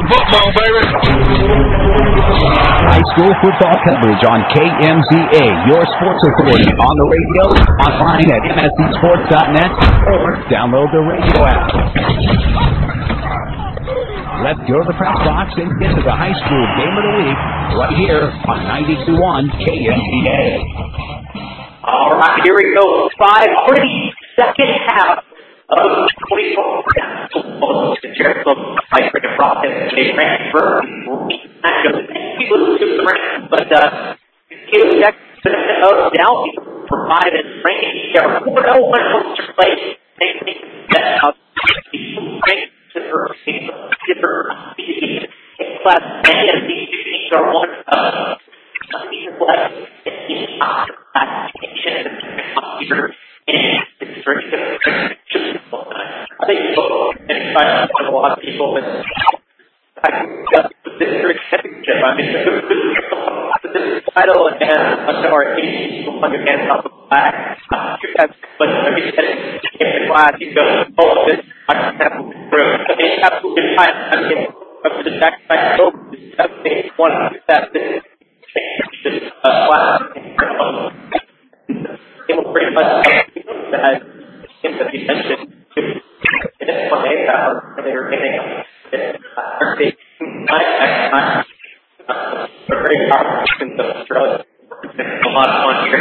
football, baby. High school football coverage on KMZA, your sports authority, on the radio, online at mscsports.net, or download the radio app. Let's go to the press box and get to the high school game of the week right here on 92.1 KMZA. All right, here we go. 5:30, second half of 24. Jericho fight for the process. They ran for but Caleb Jackson down for 5 and Frankie. There were 4-0 to play. Class and these teams are one I think a lot of people that this championship. I mean, this title and our team against off the back. But in the class, you go, oh, this I have through. It's absolutely fine. I mean, up to the back side over that this class. It will pretty much that in the defensive. It's what they have. They were getting very powerful in Australia. A lot of fun here.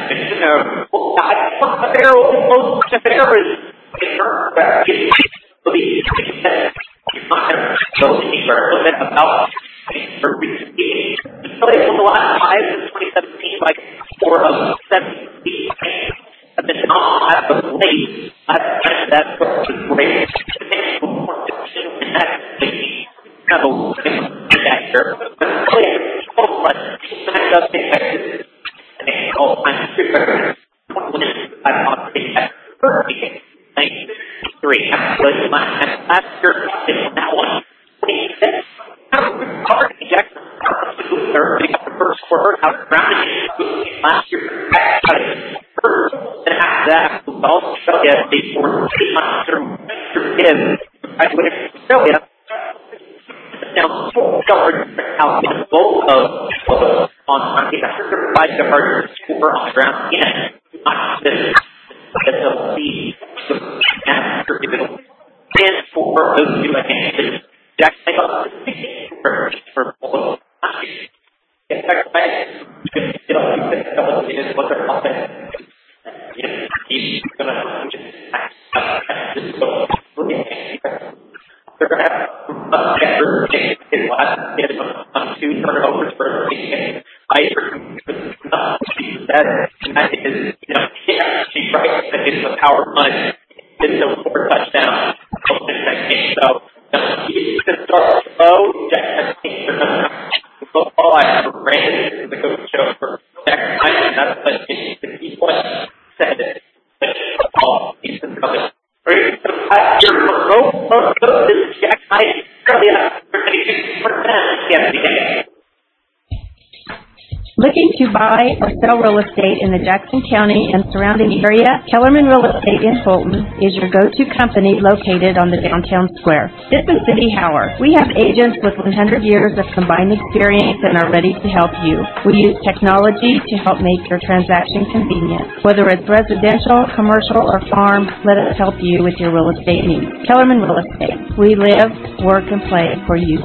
Looking to buy or sell real estate in the Jackson County and surrounding area? Kellerman Real Estate in Fulton is your go-to company located on the downtown square. This is Cindy Howard. We have agents with 100 years of combined experience and are ready to help you. We use technology to help make your transaction convenient. Whether it's residential, commercial, or farm, let us help you with your real estate needs. Kellerman Real Estate. We live, work, and play for you.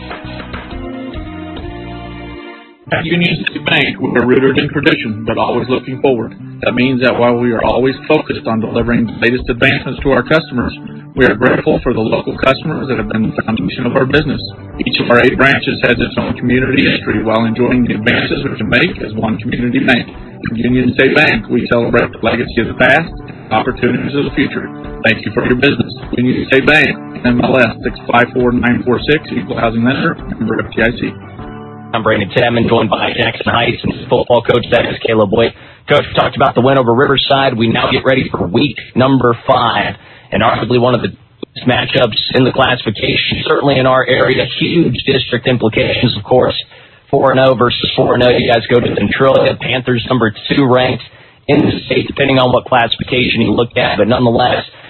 At Union City Bank, we are rooted in tradition, but always looking forward. That means that while we are always focused on delivering the latest advancements to our customers, we are grateful for the local customers that have been the foundation of our business. Each of our 8 branches has its own community history while enjoying the advances we can make as one community bank. At Union State Bank, we celebrate the legacy of the past and opportunities of the future. Thank you for your business. Union State Bank, MLS 654946, Equal Housing Lender, member FDIC. I'm Brandon Tedman, joined by Jackson Heights and football coach, that is Caleb Boyd. Coach, we talked about the win over Riverside. We now get ready for week number 5, and arguably one of the best matchups in the classification, certainly in our area. Huge district implications, of course. 4-0 versus 4-0. You guys go to Centralia. Panthers number 2 ranked in the state, depending on what classification you look at. But nonetheless,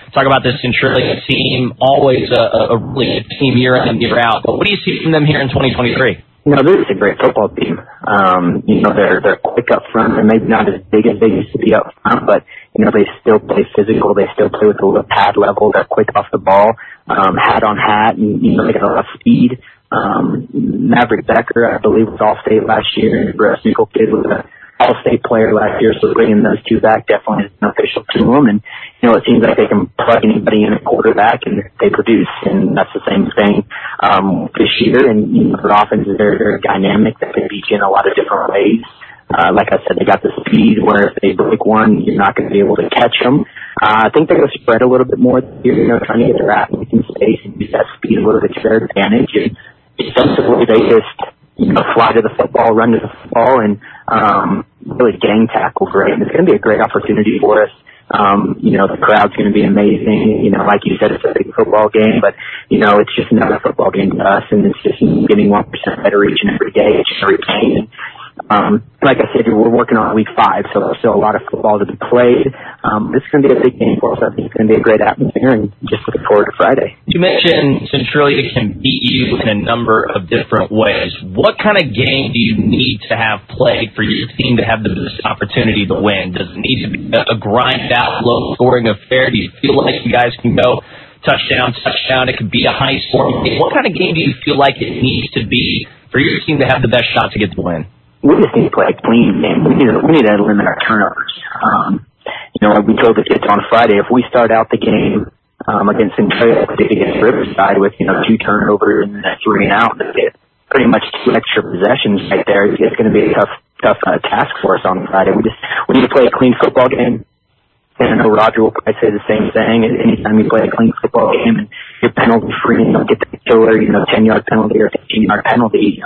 Talk about this Centralia team, always a really good team year in and year out. But what do you see from them here in 2023? This is a great football team. They're quick up front. They're maybe not as big as they used to be up front, but, they still play physical. They still play with a little pad level. They're quick off the ball, hat on hat, and, they got a lot of speed. Maverick Becker, I believe, was All-State last year, and Brett Snickle kid was an All-State player last year, so bringing those two back definitely is beneficial to them. And, it seems like they can plug anybody in a quarterback and they produce, and that's the same thing this year. And, their offense is very, very dynamic. They can beat you in a lot of different ways. Like I said, they got the speed where if they break one, you're not going to be able to catch them. I think they're going to spread a little bit more this year, trying to get their athletes in space and use that speed a little bit to their advantage. And defensively, they just, fly to the football, run to the football, and really gang tackle great. And it's going to be a great opportunity for us. The crowd's going to be amazing. Like you said, it's a big football game, but, it's just another football game to us, and it's just getting 1% better each and every day, each and every game. Like I said, we're working on week 5, so there's still a lot of football to be played. This is going to be a big game for us. I think it's going to be a great atmosphere, and just looking forward to Friday. You mentioned Centralia can beat you in a number of different ways. What kind of game do you need to have played for your team to have the best opportunity to win? Does it need to be a grind-out, low-scoring affair? Do you feel like you guys can go touchdown? It could be a high-scoring game. What kind of game do you feel like it needs to be for your team to have the best shot to get the win? We just need to play a clean game. We need to limit our turnovers. We told the kids on Friday, if we start out the game against Centralia, against Riverside with 2 turnovers and 3 and out, they get pretty much 2 extra possessions right there. It's going to be a tough task for us on Friday. We need to play a clean football game. And I know Roger will probably say the same thing. Anytime you play a clean football game and you're penalty free and don't get the killer, 10-yard penalty or 15-yard penalty,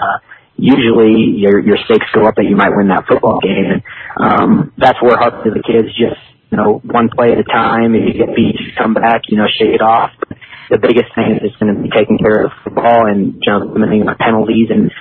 usually your stakes go up that you might win that football game. And that's where hard to the kids, just, one play at a time. If you get beat, you come back, shake it off. But the biggest thing is just going to be taking care of the football and limiting our penalties. And,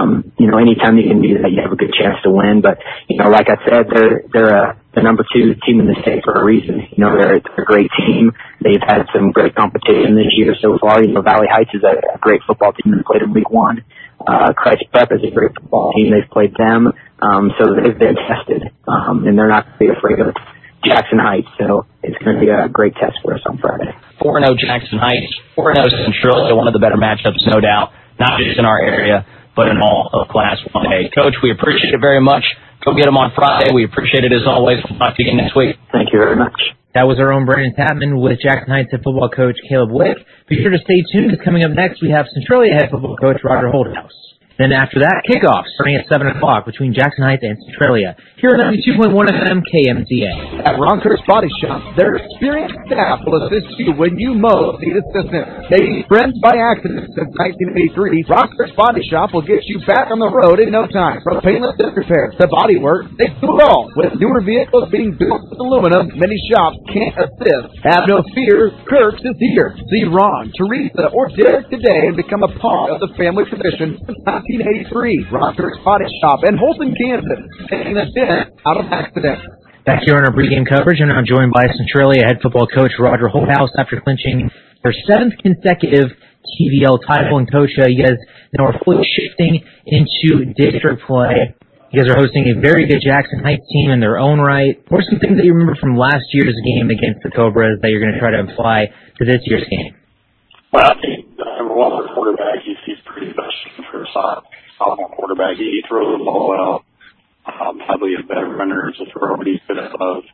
anytime you can do that, you have a good chance to win. But, like I said, they're the number 2 team in the state for a reason. They're a great team. They've had some great competition this year so far. Valley Heights is a great football team that played in week 1. Christ Prep is a great football team. They've played them. So they've been tested. And they're not going to be afraid of Jackson Heights. So it's going to be a great test for us on Friday. 4-0 Jackson Heights, 4-0 Centralia, one of the better matchups, no doubt, not just in our area, but in all of Class 1A. Coach, we appreciate it very much. Go get them on Friday. We appreciate it as always. We'll talk to you again next week. Thank you very much. That was our own Brandon Tapman with Jackson Heights head football coach Caleb Wick. Be sure to stay tuned because coming up next we have Centralia head football coach Roger Holdhouse. Then after that, kickoff starting at 7 o'clock between Jackson Heights and Centralia. Here on 92.1 FM KMZA. At Ron Kurt's Body Shop, their experienced staff will assist you when you most need assistance. Maybe friends by accident since 1983, Ron Kurt's Body Shop will get you back on the road in no time. From paintless disc repairs to body work, they do it all. With newer vehicles being built with aluminum, many shops can't assist. Have no fear, Kurt's is here. See Ron, Teresa, or Derek today and become a part of the family tradition since 1983. Ron Kurt's Body Shop in Holton, Kansas, taking a dent out of accidents. Back here on our pregame coverage, and I'm joined by Centralia head football coach Roger Holdhouse after clinching their 7th consecutive TVL title. And Coach, you guys now are fully shifting into district play. You guys are hosting a very good Jackson Heights team in their own right. What are some things that you remember from last year's game against the Cobras that you're going to try to apply to this year's game? Well, I think number one, the quarterback, he's pretty much for a sophomore quarterback. He throws the ball well. Probably a better runner to throw, but he's good at both.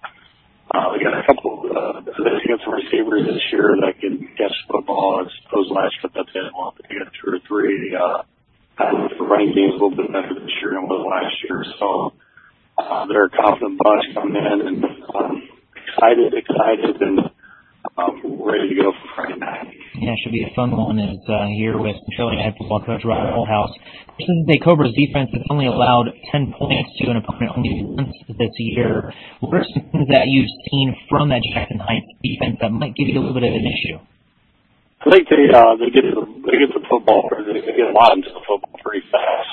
We got a couple of some receivers this year that can catch the football. As opposed to last year, that's it. Well, they got 2 or 3. The running game's a little bit better this year than it was last year. So they're a confident bunch coming in and excited and ready to go for Friday night. Yeah, it should be a fun one. Is here with Centralia head football coach Roger Holdhouse. This is the Cobras defense that's only allowed 10 points to an opponent only once this year. What are some things that you've seen from that Jackson Heights defense that might give you a little bit of an issue? I think they get the football, they get a lot into the football pretty fast.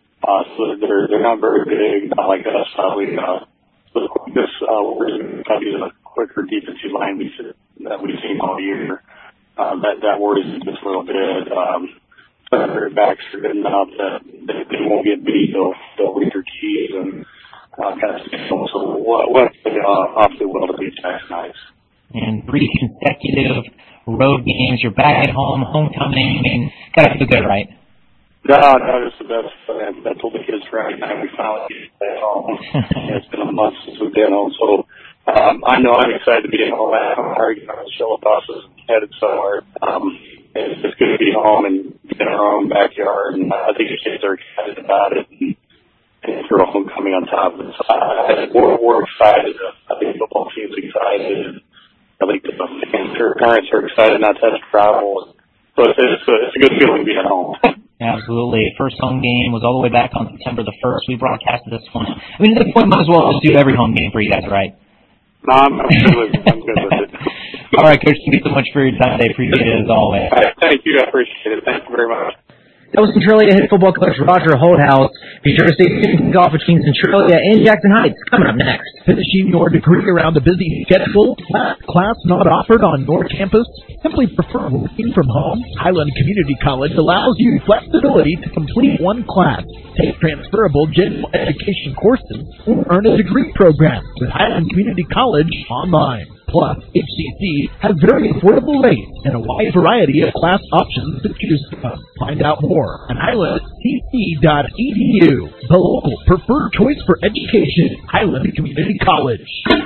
So they're not very big, not like us. We're going to be a quicker defensive line. We that we've seen all year. That worries me just a little bit. Their backs are good enough that they won't get beat. They'll read their keys and kind of so what awfully well to beat Jackson Heights. And 3 consecutive road games. You're back at home, homecoming. I mean, gotta feel good, right? No, it's the best. I told the kids Friday night we finally get to stay at home. It's been a month since we've been home, so I know I'm excited to be at home. I'm already on the shuttle buses headed somewhere. It's just good to be home and be in our own backyard, and I think the kids are excited about it and throw homecoming on top of it. So we're excited. I think the football team's excited. I think the parents are excited not to have to travel. So it's a good feeling to be at home. Absolutely. First home game was all the way back on September the 1st. We broadcasted this one. I mean, at this point, might as well just do every home game for you guys, right? No, I'm good with it. All right, Coach, thank you so much for your time today. Appreciate it as always. All right, thank you. I appreciate it. Thank you very much. That was Centralia head football coach Roger Holthouse. Be sure to stay tuned to golf between Centralia and Jackson Heights. Coming up next. Finishing your degree around a busy schedule? Class not offered on your campus? Simply prefer working from home? Highland Community College allows you flexibility to complete one class, take transferable general education courses, or earn a degree program with Highland Community College online. Plus, HCC has very affordable rates and a wide variety of class options to choose from. Find out more at highlandcc.edu, the local preferred choice for education, Highland Community College.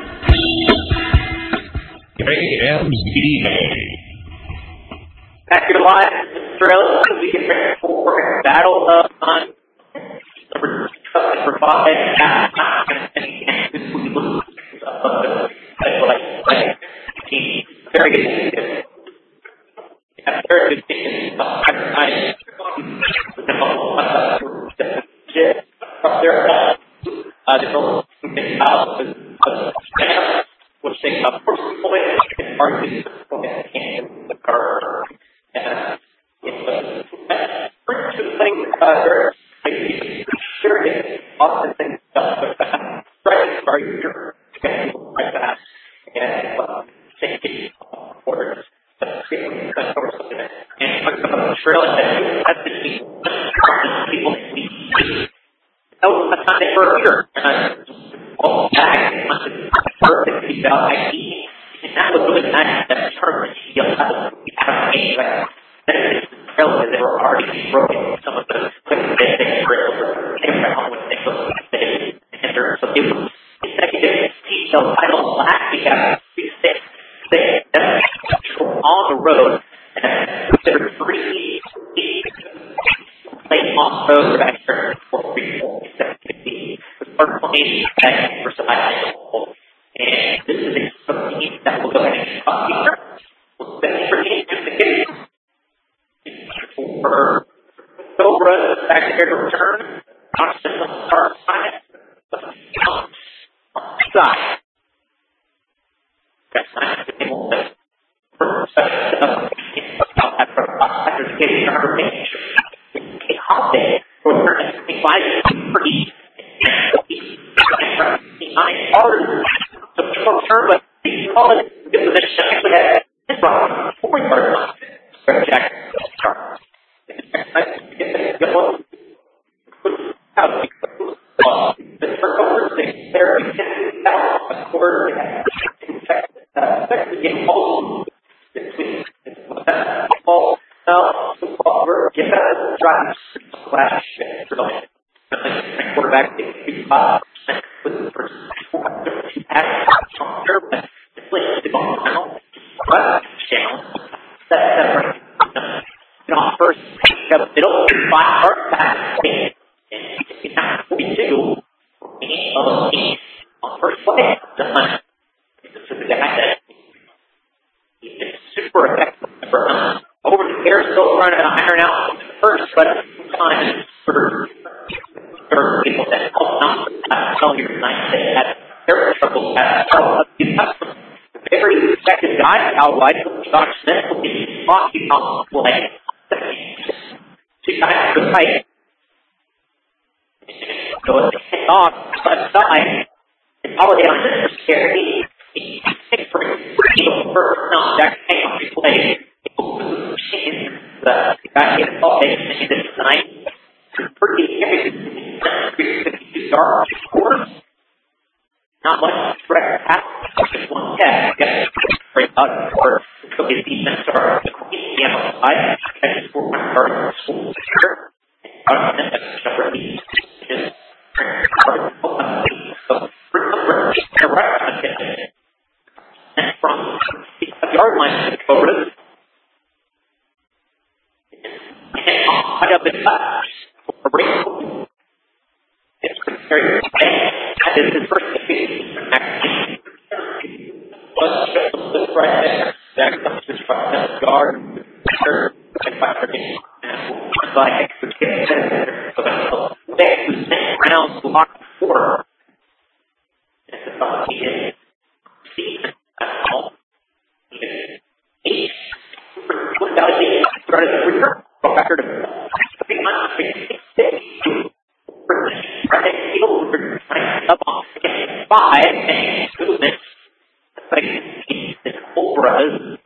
KMZA. Back to the line, Australia, we get ready for Battle of Sun. Number 5. Very good. Very good. Which takes up first point and market the card. Sure, often things right fast and safety orders. And Australia, that's the key. People that was the time they were here. All back, perfect, ID. And that was really nice. That tournament, they were already broken. Some of the basic drills came around when they were enter. So it was executive detail title last week after 6 on the road. And there were 3 playing off road back here for 3 playing for survival. And this is a team that will go ahead and come here. We'll send for the game for Cobra back here to return. Constant start side. Side. That's nice to be able to after getting our range. A holiday for the next 5 pretty. So short term, but the solid good position actually had his run 4 yards line. Jack start. The turnover thing there is a quarter second game all between ball now get that drive flash for the quarterback with the first 2 passes there, but the play the ball now. But down that right. First got a middle 5 yard pass. And it's not 42 on first play. This is the guy that he's super effective. Over the air, still trying to iron out first, but sometimes for people that help not tell you nice they had their trouble. You have some very effective guys out wide. Josh Smith will be hockey on play. 2 times the right. So it's off, but side. It's holiday on this scary. He's 6 for first down, Jack Hank on the play. The guy hit the ball, they did it tonight. It's pretty heavy. 52 yards. Not much direct pass. Just one catch. Straight out for his defense or the Queen on the side. Catches for 1 yard. From the yard line to over it. I got the it's very that is his first right there. That comes to the guard. Rounds block 4. It's about started the return record of 366. Up on 5 and movement. Like Cobras.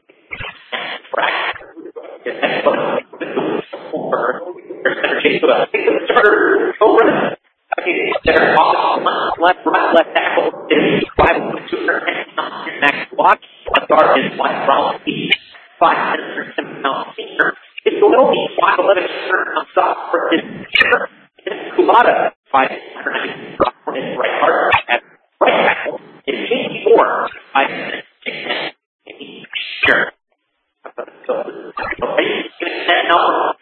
Cobras. They're off left, right, left tackle is 5.2 max block. A guard is 1 from 5 minutes or 7 pounds. It's a little 5'11" on top for his Kumada 5'9" for his right guard at right tackle. It's 4 5 minutes. Sure. So that number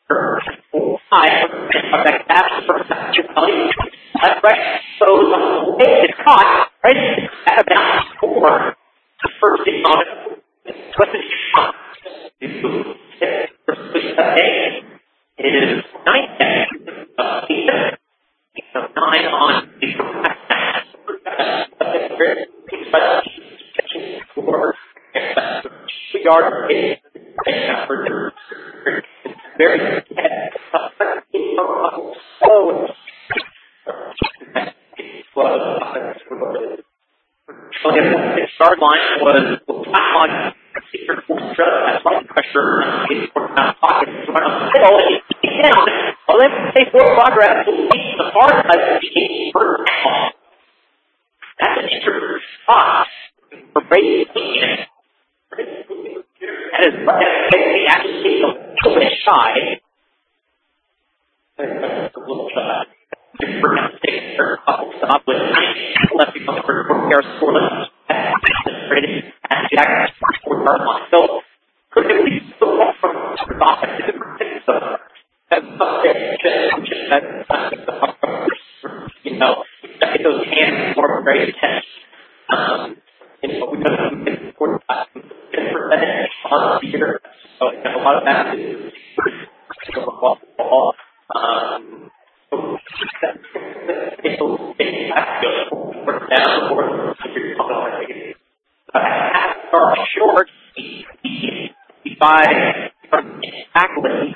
5 that pass for that's right. So it's caught right at about 4. The first thing on it. What's the shot? It is 9 so 9 on the yard very the start line was on that's why pressure is pocket right on the middle. Well, let's say 4 progress the far side of the first down. That's an interesting spot for Brady. That is actually a little bit shy. A little shy. Stop with left for Harris Portland. Jack 4 yard line. So could at least still walk from the offense. So that's you know, get those hands more very intense. You know, we don't get 45% on the year. So a lot of that is ball. Short, by tackling.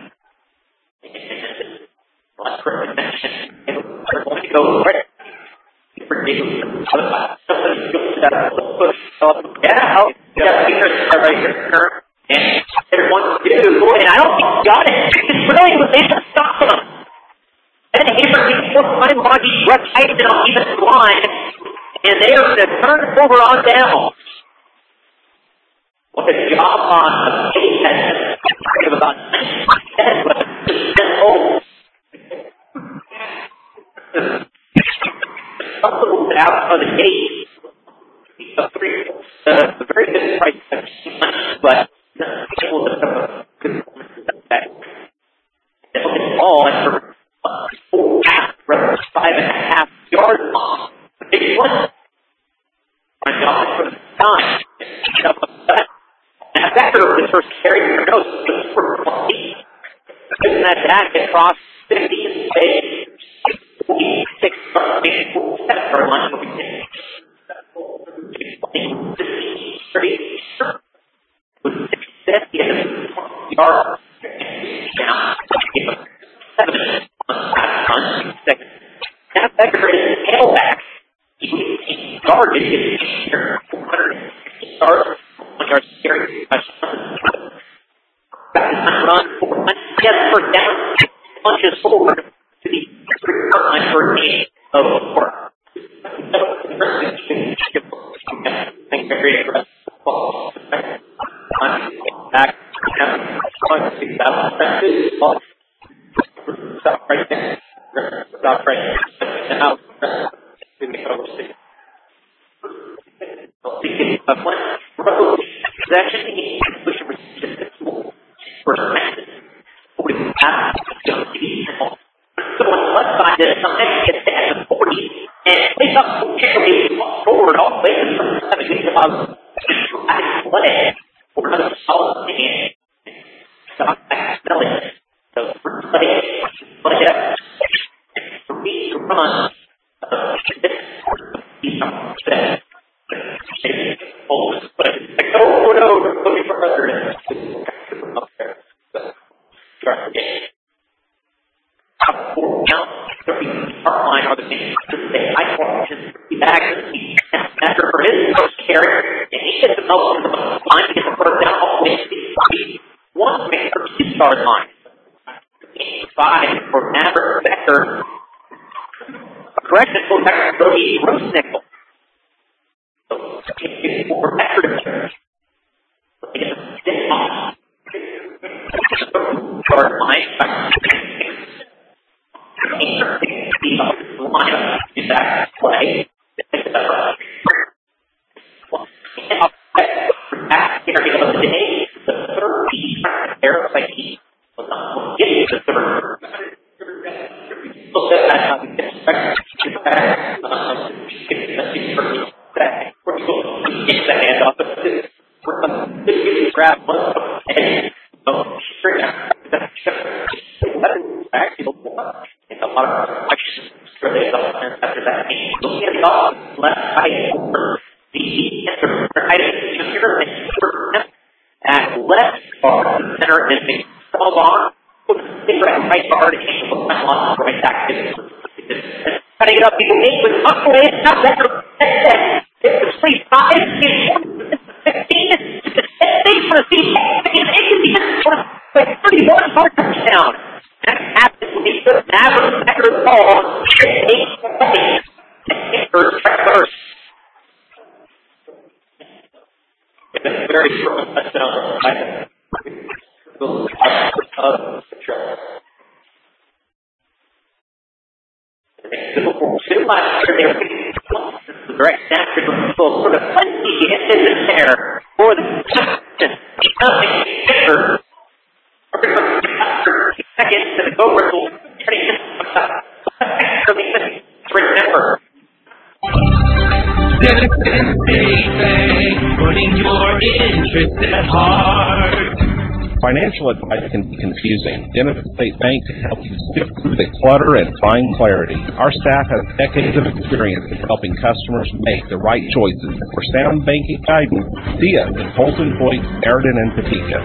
Go right. And I don't think he got it. It's really was able to stop him. Then Haber gets 4 time body right tight and on even line, and they are going to turn over on down. What a job on the pace about 10, but something out of the gate. The very good price, but able to have a good ball and for 5.5 yards long. The big one. My God, for the time. After the first carry, for no, for 20. Isn't that back across 50 and 46 for lunch will be 650 yards. Now, 7 minutes on second. Now, Becker is tailback. He guarded 460 yards. 1 yard forward to the line for a game of work. Very aggressive. Back. Stop right there. Stop right there. And out. To make over 6. Road. Possession. Push resistance. Percent. 40. So on the left side, there's something that gets down to 40. And plays up forward all the way from 7 play for another solid game. Stop back, smell it. So first play up. 3 to run. Looking for further up there. Start the game. Top 4 count. 30 front line are the same. I want his back after for his first carry, and he gets the most from the line to get the first down all the way to the 1 for 2-yard line. 5 for Maverick Becker. Correction for Becker Brody Rosenickel. For Becker to carry. He gets a stick off. 2-yard line. The line is back to play. Back area of the day, the third piece there, like he was not getting the third. So that's how we expect to back. We're going to get the hand off of this. We're going to grab one and straight out. Back to the wall. It's a lot of questions related after that. Looking at the offense, left side over the right at left guard, the center is a small on. Right guard and the right back. Cutting it up, people make with up away. It's not better. It's 5, 15. Thanks for the seat. It can be 31 hard touchdown. That happens when he puts Maverick Becker's ball 8 seconds. First. It's a very short touchdown. Last year they were getting the direct snap sort of plenty in there for the second to the go whistle. Remember. Citizens State Bank, putting your interests at heart. Financial advice can be confusing. Denison State Bank can help you sift through the clutter and find clarity. Our staff has decades of experience in helping customers make the right choices. For sound banking guidance, see us in Holton, Hoyt, Meriden, and Topeka.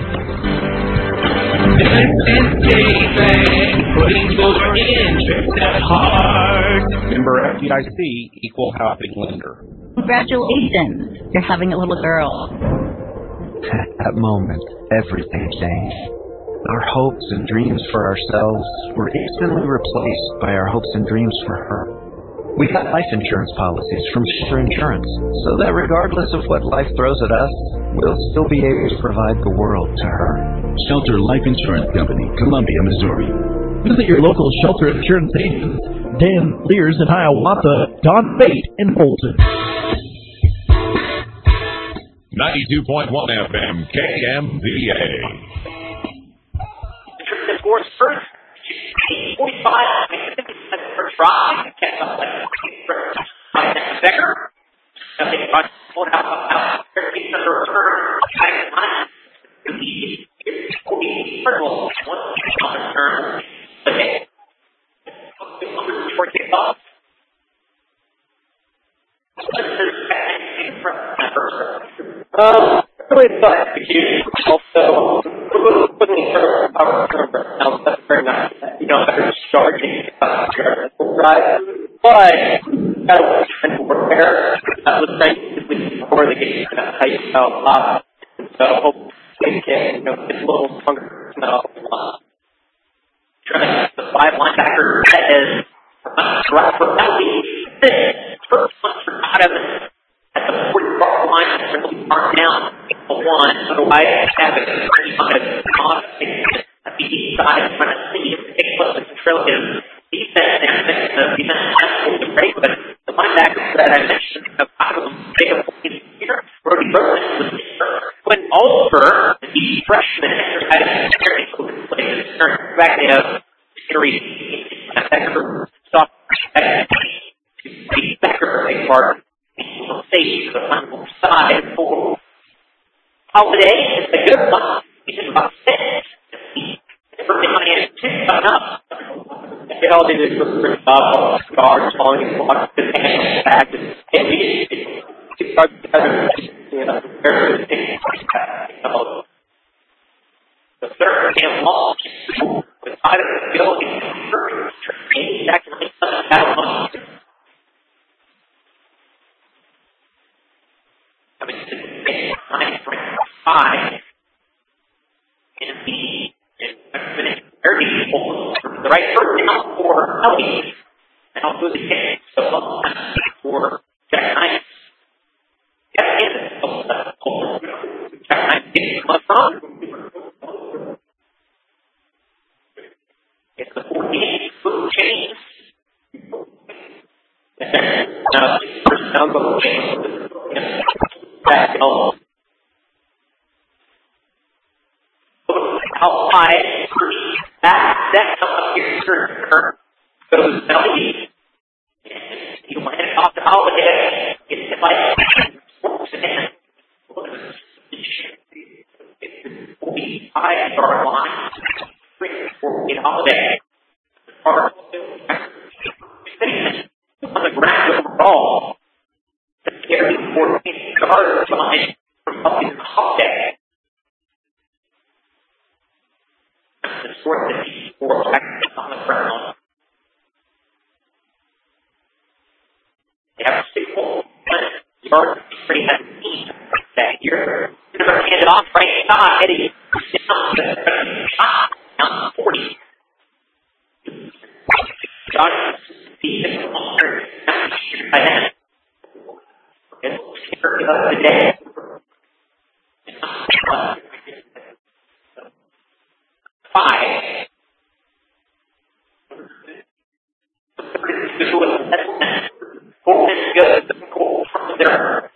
Denison State Bank, putting your interests at heart. Member FDIC, Equal Housing Lender. Congratulations, you're having a little girl. At that moment, everything changed. Our hopes and dreams for ourselves were instantly replaced by our hopes and dreams for her. We got life insurance policies from Shelter Insurance, so that regardless of what life throws at us, we'll still be able to provide the world to her. Shelter Life Insurance Company, Columbia, Missouri. Visit your local Shelter Insurance agents, Dan Lears in Hiawatha, Don Bate in Bolton. 92.1 FM, KMVA. The scores first. 45. First try. Becker. Out. 13 under return. One return. Okay. Short kickoff. Really thought execution. Also, putting the now that's very nice. You know, better charging right, but got to work there. That was nice before the game tight out a lot. So hopefully they can get a little stronger now. Trying to 5 linebacker is right for penalty. First one for Ottoman at the 40-yard line. Really marked down a 1. Otherwise, have it on the east side in front of City to take close to Centralia. Defense is great, but the linebackers that I mentioned, a lot of them take a point here. Brody Rosen was here. When Oliver, the freshman, exercised back to Henry Becker, soft Becker, a part safety to the final side for Holiday. It's a good one. He's about 6. Coming up. They all did this with the job, guards falling in blocks, his hands back, and two guards together, the third and long, with either the field, he's actually coming to the 9.5 in the right first down for Ellie. And also the hit for Jack Knight. Jack Knight getting left on. It's the 48-foot change. First down goal. Back elbow. Out wide. That comes up here. Goes belly. You land it off the Holiday. Gets hit by Sports again. 45-yard line. 3-4 Holiday. On the ground overall. The carry 14-yard line from up in Holiday. The sort of four back on the ground. They have 6 pretty heavy that year. Going to hand it off right side. Eddie down 40. Josh, the by then. It's of the day. 5. Fulton's good. Goal from there.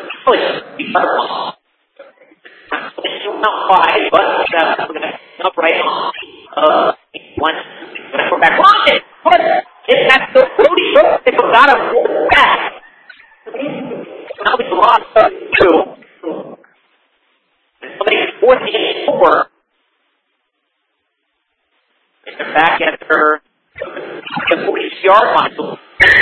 Not 5, but we're going to up right on. One. Going to go back. Watch it. It has the Brody Rosen. It goes out of back. Now we lost 2. Somebody's 4th. They're back at her the 40-yard line. So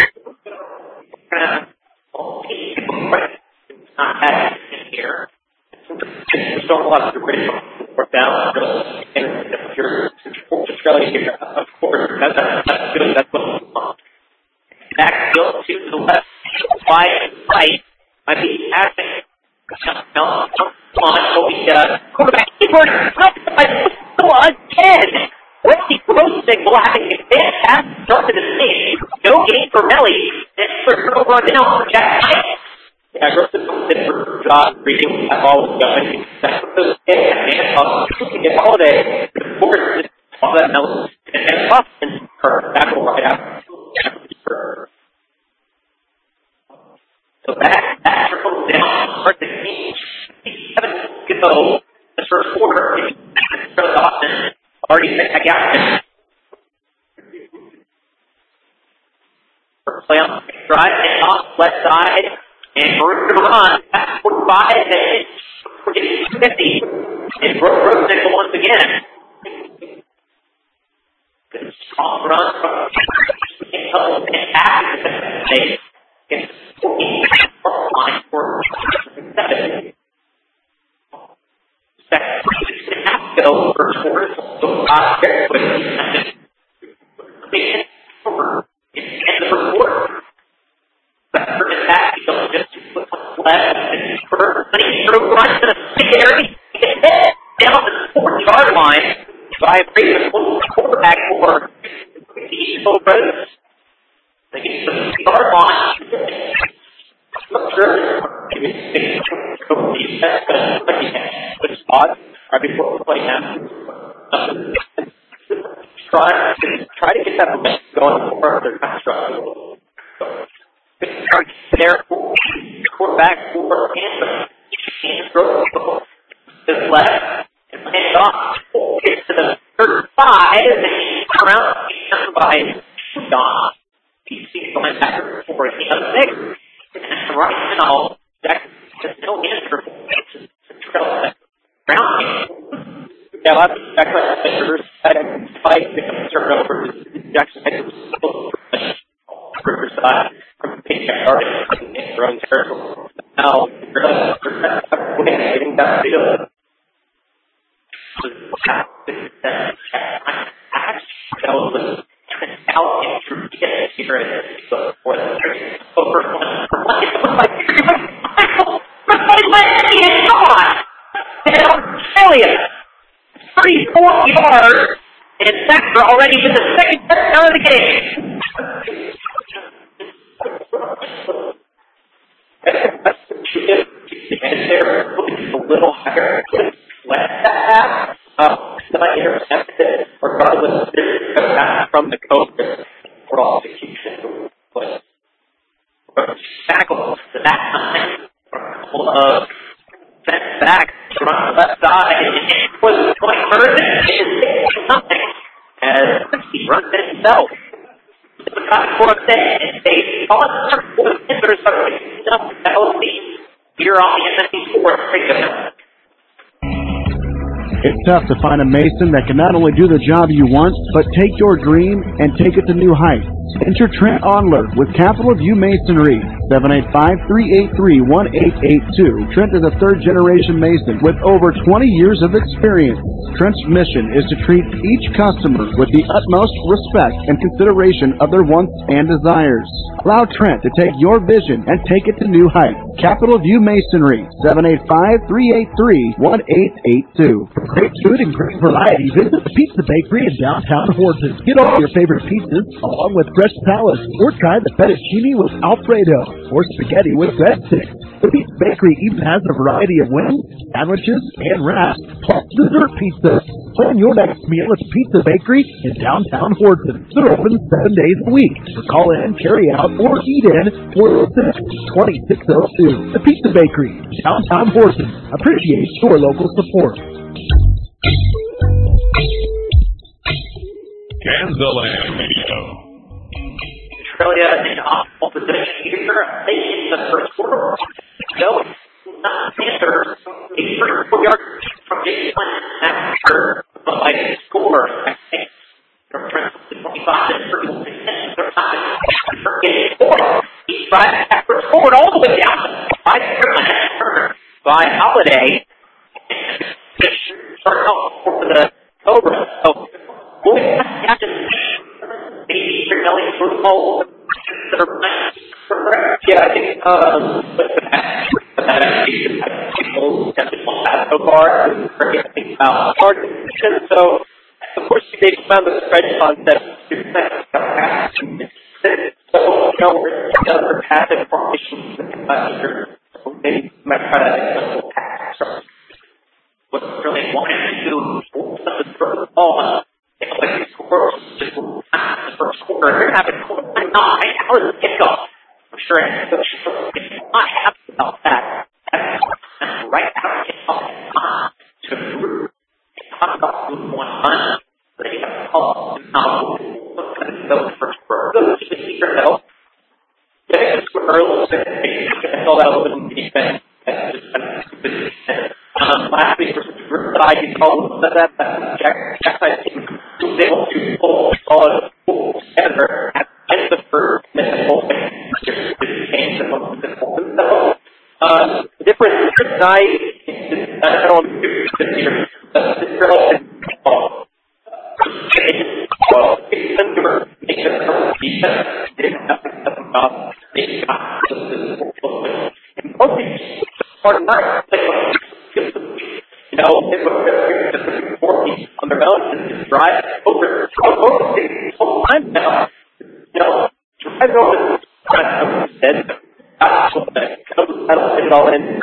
not had in here. There's still a lot of debris for down. And if you're Australia here, of course, that's good. That's what we want. Back field to the left, wide right. Might be passing. No, come on, quarterback keyboard. Again. Wesley Grossig will have a big pass start to the stage. No gain for Melly. It's for no run down for Jack Knight. Yeah, Grossig did for John reading that ball was going. That's what those hands off. Get Holiday. Of course, all that Melly. And Austin, her back will right out. So that trickles down. Start the game. 7 to go. The first quarter. Austin. Already set back out. Play on the drive and off left side. And Brooke to run. That's 45 and 50. And Brooke Rosen once again. Good strong run from a couple of fantastic against 14 line for 7. Second half go first quarter. So very quickly. Over in the first quarter. But for his back, he goes just 2 foot left. And for through runs to the secondary, he gets hit down the 4-yard line by a great quarterback for these Cobras. They get the start launch. Good spot right before we play him. Try to get that momentum going for their construction. There, quarterback for and throw his left and hand it off. Gets to the 35 and then around by Don. He's linebacker for him. And right now, there's no answer to trail that ground. Yeah, lots of backers had a fight to turnover. Jackson had Riverside from the yard in their own territory. Now, getting that field. Out and through get here for the first one. Australia, 34 yards, and Sacker already with the second touchdown of the game. And they're a little higher. Let that not intercepted, regardless of this from the Cobras for all execution. But tackles to that time, a couple of sent back from the left side, and it was going further, it is nothing, as he runs it himself. The guy for a set, and they call it for the visitors, so it's enough that will see here on the MSC Sports Radio. It's tough to find a mason that can not only do the job you want, but take your dream and take it to new heights. Enter Trent Onler with Capital View Masonry, 785-383-1882. Trent is a third-generation mason with over 20 years of experience. Trent's mission is to treat each customer with the utmost respect and consideration of their wants and desires. Allow Trent to take your vision and take it to new heights. Capital View Masonry, 785-383-1882. For great food and great variety, visit the Pizza Bakery in downtown Horton. Get all your favorite pizzas, along with fresh salads, or try the fettuccine with Alfredo, or spaghetti with breadsticks. The Pizza Bakery even has a variety of wings, sandwiches, and wraps, plus dessert pizzas. Plan your next meal at the Pizza Bakery in downtown Horton. They're open 7 days a week. So call in, carry out, or eat in 406-2602. The Pizza Bakery, downtown Horton. Appreciates your local support. Kansas Radio. Australia in optimal position here. They in the first quarter. No, not Panthers. A 34-yard from Jason after by the score. I think they're 25 and 31. They're not forward. He's right after forward all the way down by Holiday. Start off for the Cobra. So we'll have to maybe you're telling football that are yeah, I think so far. So of course they found the spread concept. So we're other passive formations so they might try to pass. What's really wanting to do is throw the ball. It's like the score just the first quarter. They're having 9 hours of kickoff. I'm sure it's not happy about that. That's right out of kickoff to group. Talk about doing 1 month. They have to call now. What's going to go the first quarter? Go to the secret though. Yeah, it's early. I saw that a little bit in the defense. Last week versus Riverside, you saw that Jackside team was able to pull solid together at the first minute. The difference tonight is I don't know if this relative part of night. You know, it was 40 on their own and drive over whole time now, drive over to the front, said, that's what the Cubs, I don't fit it all in.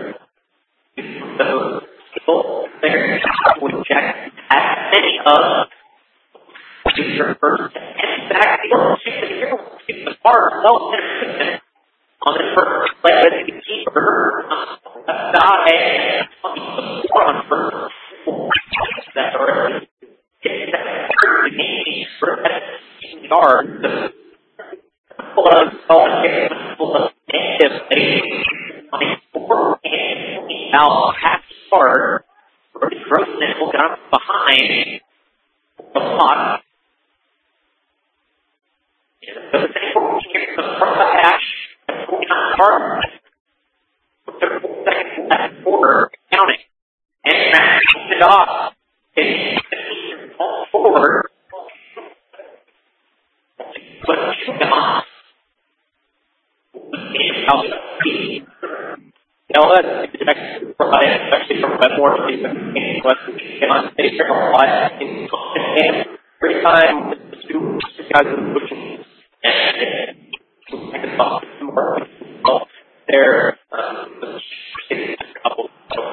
So, people there would check at any of your first, and in fact, the far on the first play with the keeper, die on first. That's already hit that game for that yard. Full of negative 24 and now half yard. Brody Grossnick got behind the block. The same here from the hash, 49 yards. With 4 seconds left quarter, counting. And Matt takes it off. It's forward. But it's off. Especially from Wetmore, every time the two guys are pushing and more they're a couple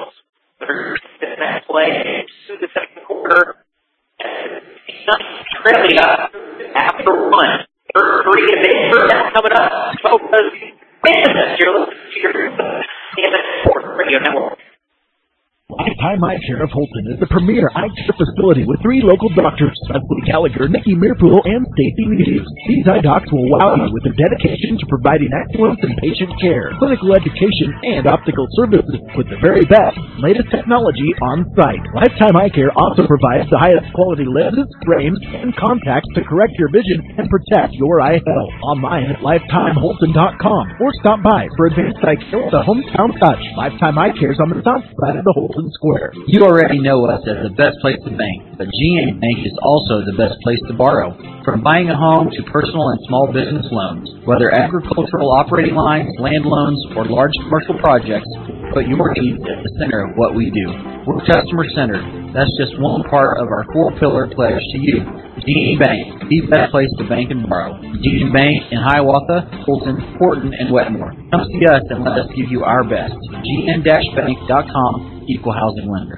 that play to the second quarter. It's not really after one. Third coming up. So you're listening to your Sports Radio Network. Lifetime Eye Care of Holton is the premier eye care facility with 3 local doctors, Leslie Gallagher, Nikki Meerpool, and Stacy Neves. These eye docs will wow you with their dedication to providing excellence in patient care, clinical education, and optical services with the very best, latest technology on site. Lifetime Eye Care also provides the highest quality lenses, frames, and contacts to correct your vision and protect your eye health. Online at lifetimeholton.com or stop by for advanced eye care with a hometown touch. Lifetime Eye Care is on the south side of the Holton Square. You already know us as the best place to bank, but GM Bank is also the best place to borrow. From buying a home to personal and small business loans, whether agricultural operating lines, land loans, or large commercial projects, put your needs at the center of what we do. We're customer-centered. That's just one part of our 4-pillar pledge to you. GM Bank, the best place to bank and borrow. GM Bank in Hiawatha, Holton, Horton, and Wetmore. Come see us and let us give you our best. GM-bank.com, Equal Housing Lender.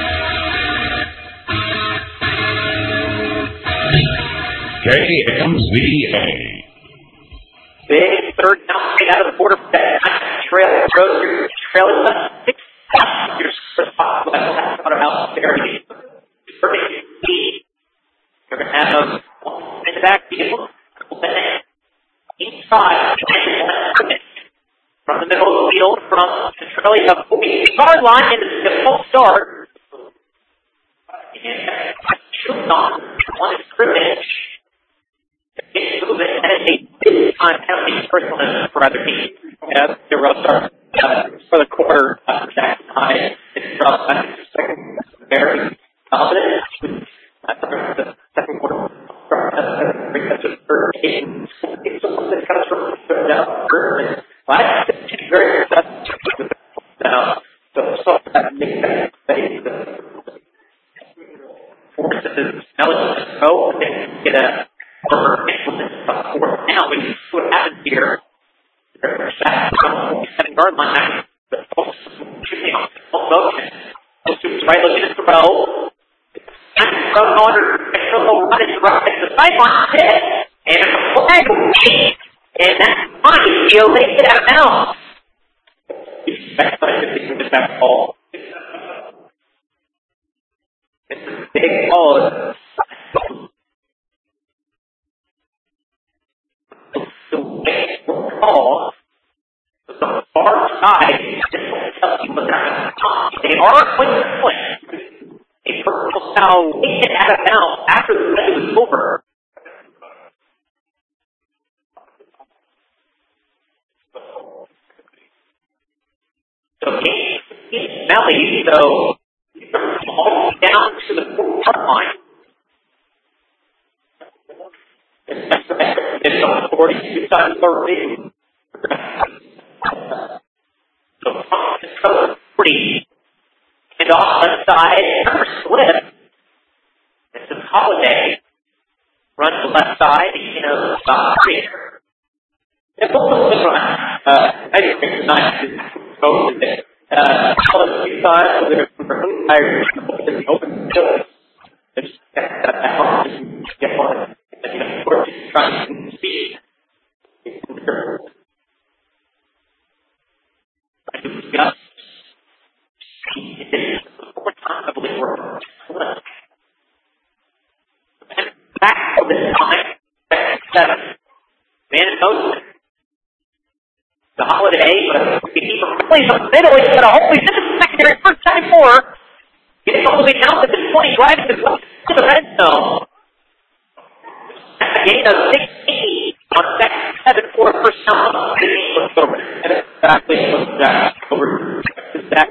KMZA. Big third down out of the border. Trail through trailing 6 years for the spot. Out there. They're going to have in the backfield. Inside. From the middle of the field, from Centralia, 40-yard line into the full start. And should not want to scrimmage. It's moving at a big time penalty personal for other teams. The rough start for the quarter. Jackson High. It's rough. Second, very confident. The second quarter. It's something kind of down. Very successful now. So that makes sense. Forces Alex go and get a fourth now. When you see what happens here, they're 7-yard line. The folks shooting on full motion. Those right looking at the throw. And throw under running right at the sideline hit. And a flag will be. And that's fine. You'll make it out now. It's back ball. It's a big ball. The ball. The far side. They are going to play. A purple foul taken out of bounds after the play was over. So Melly, so all down to the 4-yard line. It's on 42 times 13. So 40. And off the side, number slip. This is Holiday. run to the left side, stop here. And both of them run. I just think it's nice to go with it. All the two sides, they're really tired in the open field. They just get one. We're just trying to speed. I just got the fourth time, I believe we're back for this time. 7. Man in motion. The Holiday, but we keep really in the middle. He's going to hopefully send the secondary first time 4. Getting all the way down to the 20, driving to the red zone. A gain of 16 on second 7 for a first down. The game was over. And it's exactly over. Zach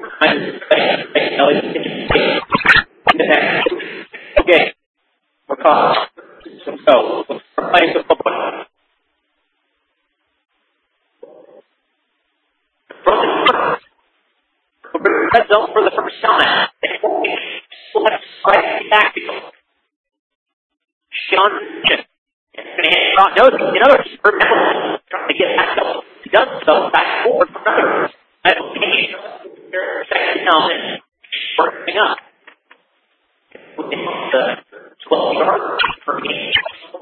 okay. We're caught. So, we're playing some football. From the red zone for the first time. Let's try tactical. Sean notice another keeper trying to get back up. He does so back forward for another. Second down and working up. Within the 12 yards per game.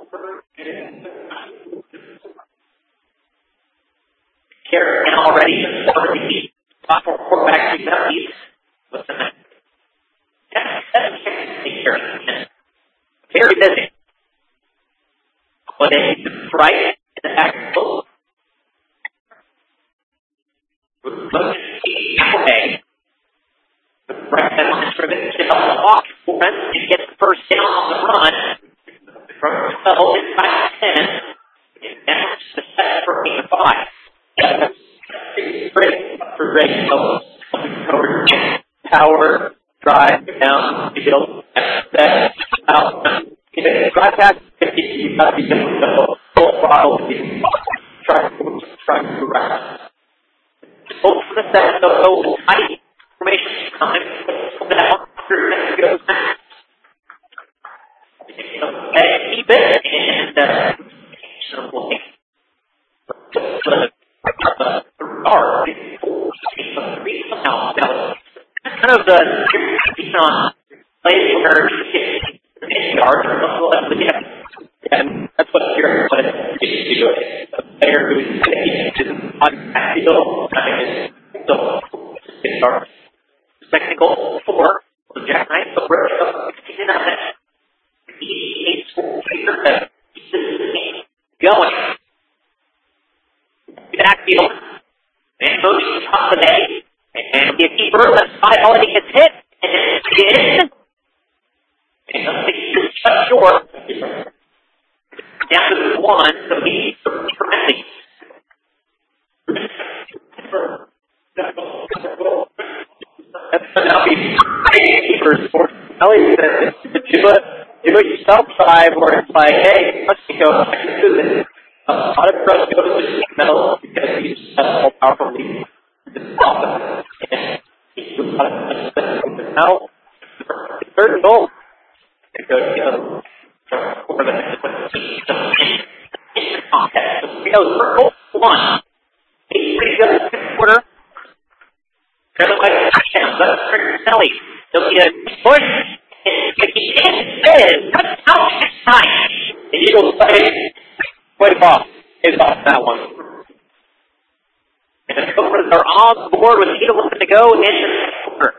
Carrick already top 4 quarterbacks in the East. Listen, very busy. But it's right in the back of the boat. Okay. The right side line driven to help the walk for him and get the first down on the run. From 12 inside 10. And that's the set for 8-5. That's great for Greg Hill. Power, drive, down, field, back, out. Drive past 50, you've got to be doing the full throttle. Try to rest. Hold for the set, so tight formation time. Now, goes back. Keep it, and kind of the plays where yards and that's what you're going to do. A player who is on that field so yards. Second goal 4 was Jack Knight, so we're 16 on it. He going. Backfield. And motion top of the day. And the keeper left side already gets hit. And it's in. And he's shut short. Down to the 1. So he's tremendous. That's now keepers for Ellie says do it yourself side where it's like, hey, let's go. I can do this. A lot of pros go to the metal because he's more powerful lead. And he's a lot of now. Third and goal. It goes for the contest. It goes for goal 1. He's pretty good in the fifth quarter. That's Kelly. He'll be a push. Touchdown next time. The Eagles play quite a ball. Is off that one. And the Gophers are on board with 8:11 to go in the quarter.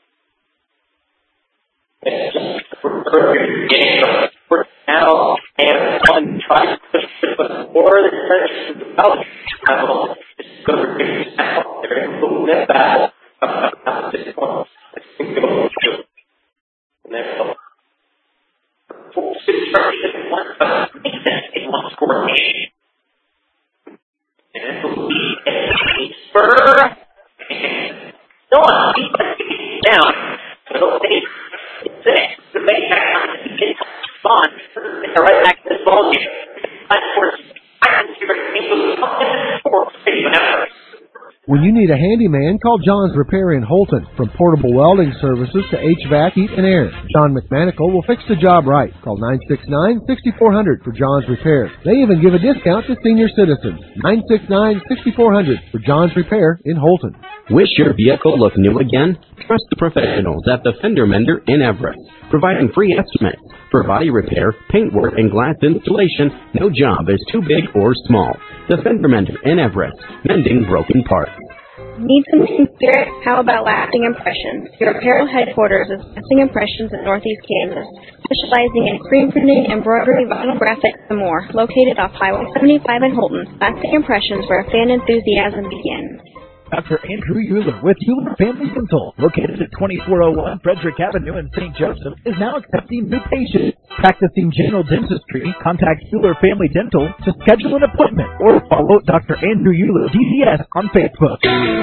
We're now and one tries to push the score. The Pelican battle is going to be now. They're going to move that battle. This one. Let's go to. And there's the full situation. One score game. And it will be a spur. No one keeps down. So it'll take 6. The big back on the get on. They're right back to this ball game. When you need a handyman, call John's Repair in Holton. From portable welding services to HVAC, heat, and air, John McManical will fix the job right. Call 969-6400 for John's Repair. They even give a discount to senior citizens. 969-6400 for John's Repair in Holton. Wish your vehicle looked new again? Trust the professionals at the Fender Mender in Everett. Providing free estimates for body repair, paintwork, and glass installation, no job is too big or small. The Fender Mender in Everett, mending broken parts. Need some team spirit? How about Lasting Impressions? Your apparel headquarters is Lasting Impressions in Northeast Kansas, specializing in screen printing, embroidery, vinyl graphics, and more. Located off Highway 75 in Holton, Lasting Impressions, where fan enthusiasm begins. Dr. Andrew Euler with Euler Family Dental, located at 2401 Frederick Avenue in St. Joseph, is now accepting new patients. Practicing general dentistry, contact Euler Family Dental to schedule an appointment or follow Dr. Andrew Euler, DCS, on Facebook.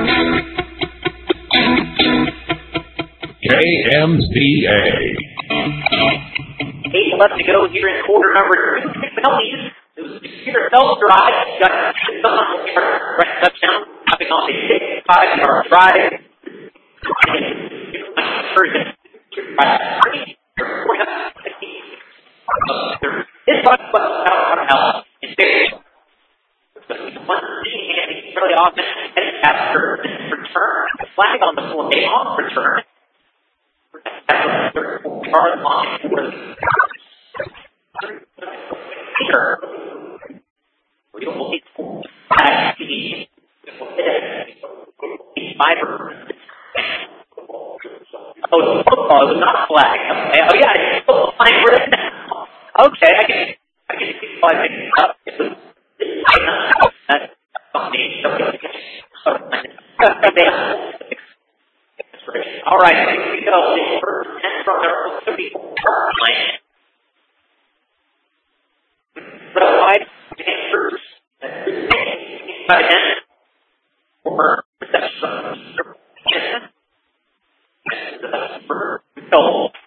KMZA. 8 left to go here in quarter number 2. Penalties. It was Peter Phelps drive. Got right touchdown. Hopping off a 5-yard drive. This one was out help. It's there. One really often after return. Flag on the play off return. Yard line was Peter. We will wait for flag speed. Fiber. Oh, football was not flag. Okay. Oh yeah, it's football flag right now. Okay, I can see flagging up. That's funny. All right, here we go. The first 10 from their 34 line. Wide first. By 10. For reception. No.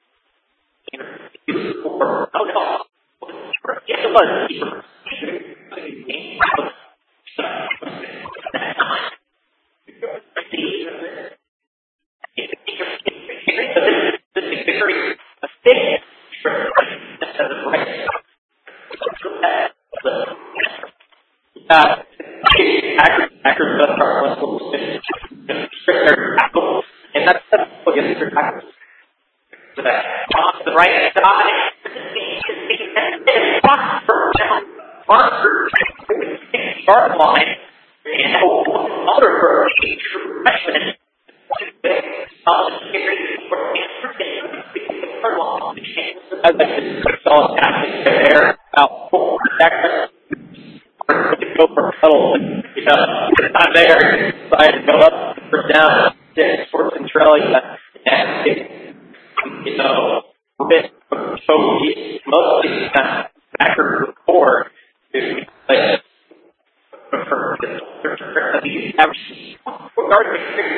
Oh no. Yes, it was. This is very efficient. And that's what you have to off the right side. Start line and other freshman. As I saw there, about 4 seconds. Go for a pedal. Not there. Decided to go up for down. For Centralia. And, you know, a bit so mostly backer report to play for the average regarding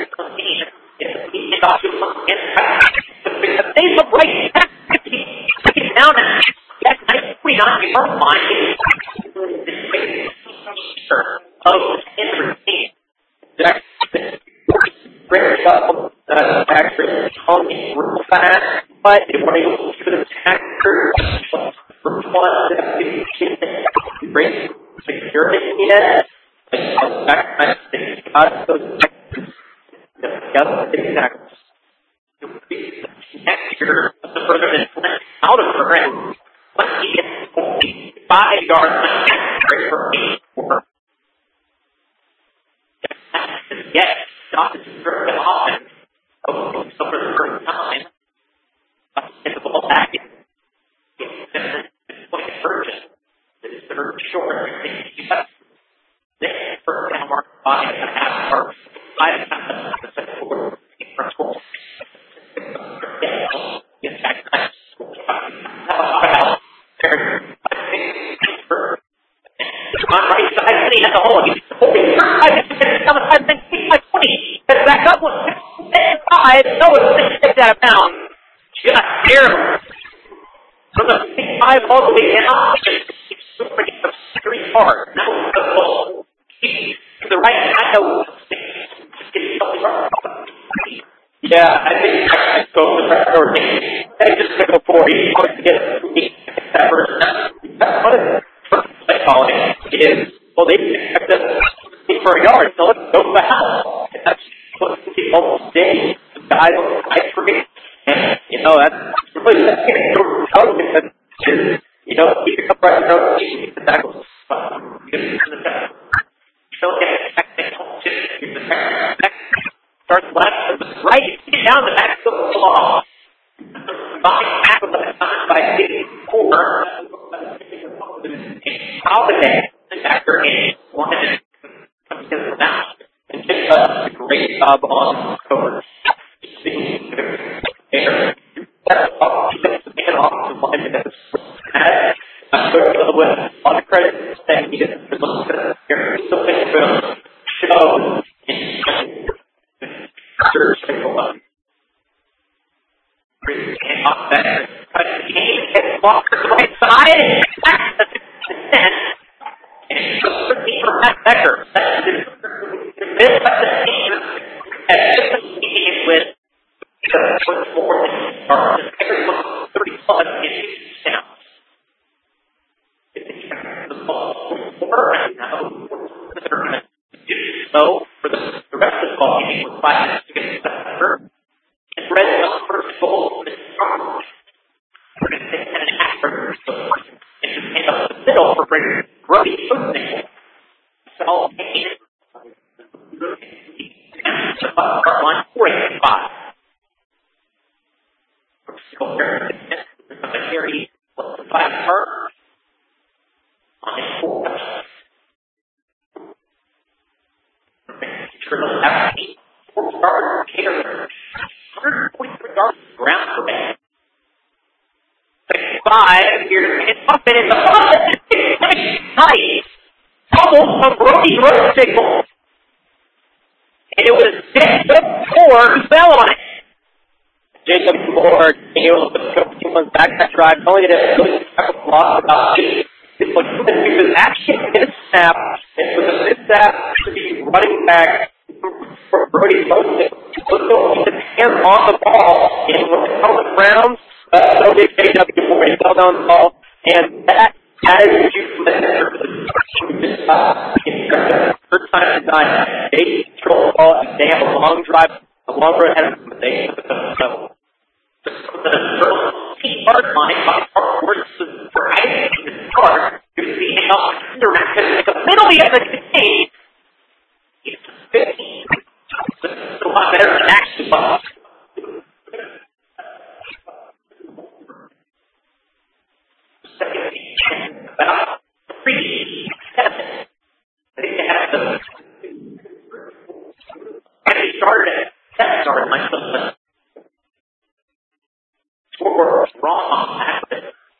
if they look right down and that's 29 line of everything. That's great up actually on real fast, but they were able to attack her for great security yet. Back got those next year the further than out of her and 5 yards for yes, not to strip it off and so for the first time get the ball back in point purchase. This is the short this first down mark 5.5 yards 5.5 forward front score. On right side, he has the hole. He's holding first 20. Back up one. 5. No one takes that out of bounds. Just terrible. From the 5 all the way down, he's 3 hard. Now to the right. I know Yeah, I think I go with the or I just go for it. He wants to get that first. That's what first play calling is. Well, they expect us for a yard, so let's go foul. That's what the whole day. The guys on the ice free, and that's really because you pick up right now, you get the tackles. Don't get starts left, right, down the back of the ball. Back of the by 4. Holiday, after a wanted to now. And just a great job on cover. That's off the line. On the credit, thank you. Show. And off that, gets walked to the right side, and for Matt Becker. This with the 4 start. Everyone 30 plus is down. The ball right now. So for the rest of the ball game with 5 minutes to get to the and Red the first goal for the strong. We're going to take 10.5 for the first and just end up the middle for Brody Oatney. So, start line 485. Go here. Carry 5 part on his 4. Triple F 4 carry. 143 yards ground per man. 65 here. It's up and it's up. It's nice. Almost a Brody Rostickle. And it was Jacob Moore who fell on it. Jacob Moore, he was the back that drive. Only did a really tackle block about it. It was actually a snap. It was a mid-snap to be running back for Brody Rostickle. With his hands on the ball, and when it fell to the ground, so did J.W. Moore. He fell down the ball, and that is what you first time in time, they control the ball, and they have a long drive, a long road ahead of them, but they have the yard line, for Isaac to start, you're seeing up in the middle of the game, it's 15. It's a lot better than action ball. About 3-7. I think they have the. And they started at that started my foot. Score wrong on that.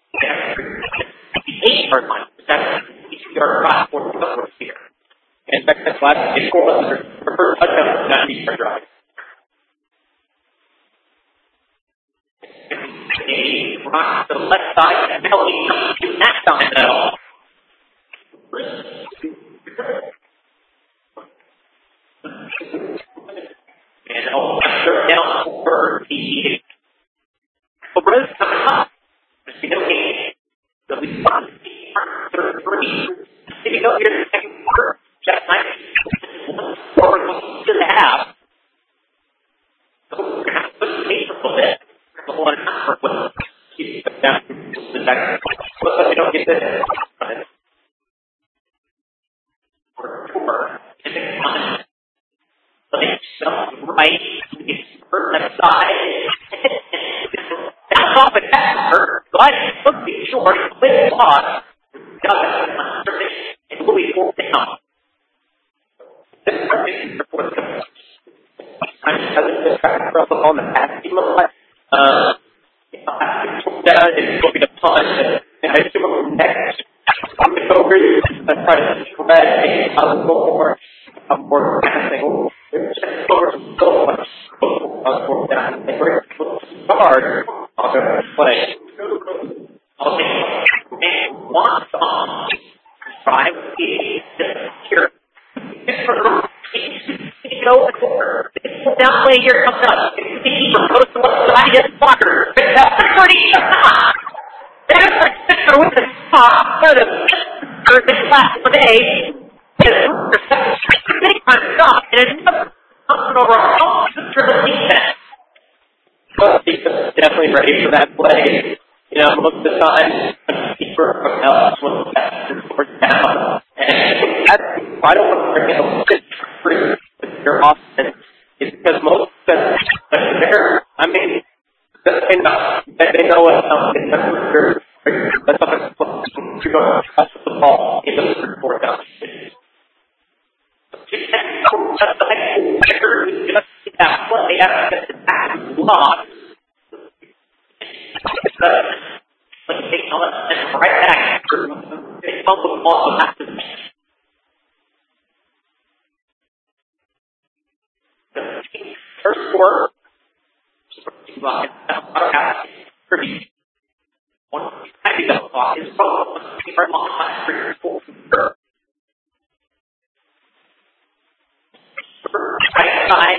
The 8-yard line. That's 2-yard drive for the upwards here. And back to the last, they scored under their first touchdown, 90-yard drive. He rocks to the left side, and Melody comes to that time at all. And third down for the Cobras coming up. They'll be fun. Third three. If you go here in the second quarter, Jeff Knight, 4 to the half. So we're going to have to push the pace a little bit. The whole lot of time work with keep it down to the back. But they don't get this. For sure. And then come. So they jump right. It's hurt left side. That's off at that hurt. But it looks to be short. Quick loss. And Louis pulled down. This is our report. I'm just having to try to throw up on the pass team a lot. Down is going to punt, and I assume I'm next. I'm going to go over and try to shred a little more passing. Just over so much. I'll down. They break hard. I'll go to play. I'll take one song. 5 here. Go the corner. Down play here comes up. keeper goes to one side, gets blocker. Picks up 30 shots. There's a sister with the top. For the class today. Big time stop. And another over all for the defense. But defense is definitely ready for that play. You know, most of the time, a keeper from else will pass and force down. And that's why I don't want to bring in a little bit free with your offense. It's because most of the there, I mean, they know what's something. That's something to go touch the ball in the third, fourth down. That play after the back block. But he takes on and right back. They pump the ball back to the first score. Pretty. One I the clock is probably right behind 3 or 4. Right side.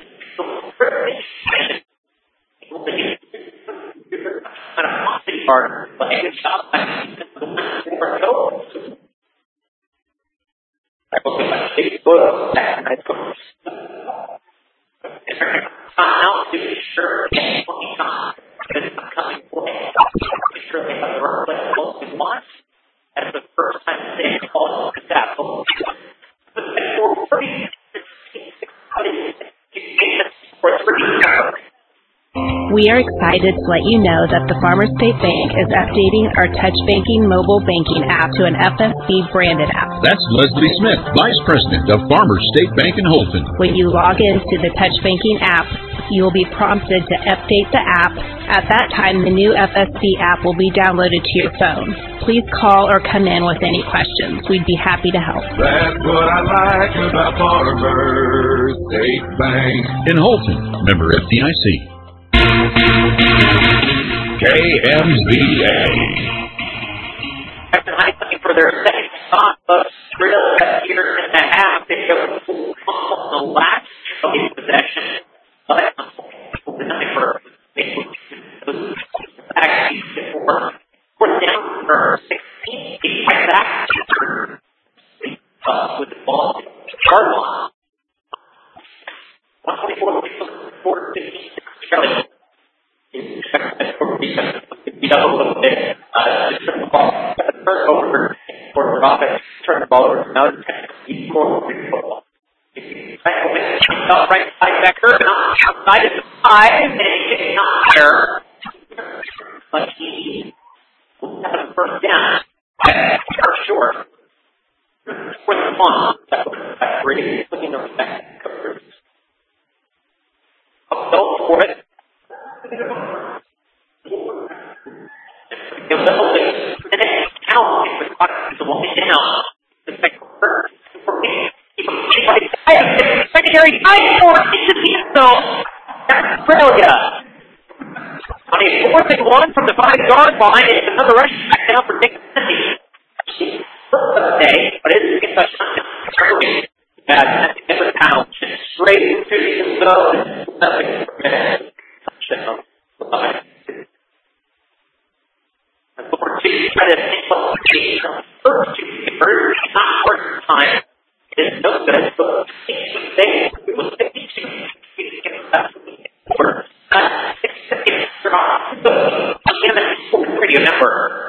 Part, but I can stop my for goals. I will get my big photo back and I go. If I find out to be sure it's not coming play, be sure they have the right play most at once. That's the first time they call it that. We are excited to let you know that the Farmers State Bank is updating our Touch Banking mobile banking app to an FSB branded app. That's Leslie Smith, Vice President of Farmers State Bank in Holton. When you log into the Touch Banking app, you will be prompted to update the app. At that time, the new FSB app will be downloaded to your phone. Please call or come in with any questions. We'd be happy to help. That's what I like about Farmers State Bank in Holton. Member FDIC. KMZA. After looking for their second spot, but really a year and a half, they go the last possession. But the number actually fourth down for 16. He right back with the ball. Hard line. 124 15. Turn over for the offense, turn the ball over. Now he's more football. Right side backer, outside is 5, and he's not there. But he will have a first down. Or short. For the fun. That's great. Looking over the back coverage. Go for it. And then count if the clock is one down. The secondary tight for so that's Australia. On a 4th and 1 from the 5-yard line, it's another rush back down for Nick Missy. But it's a touchdown. That's different pound. Straight into the zone. Touchdown. Try to think about the first 2 first, not worth time. It's no good, but it was 52. For 6 seconds, radio number.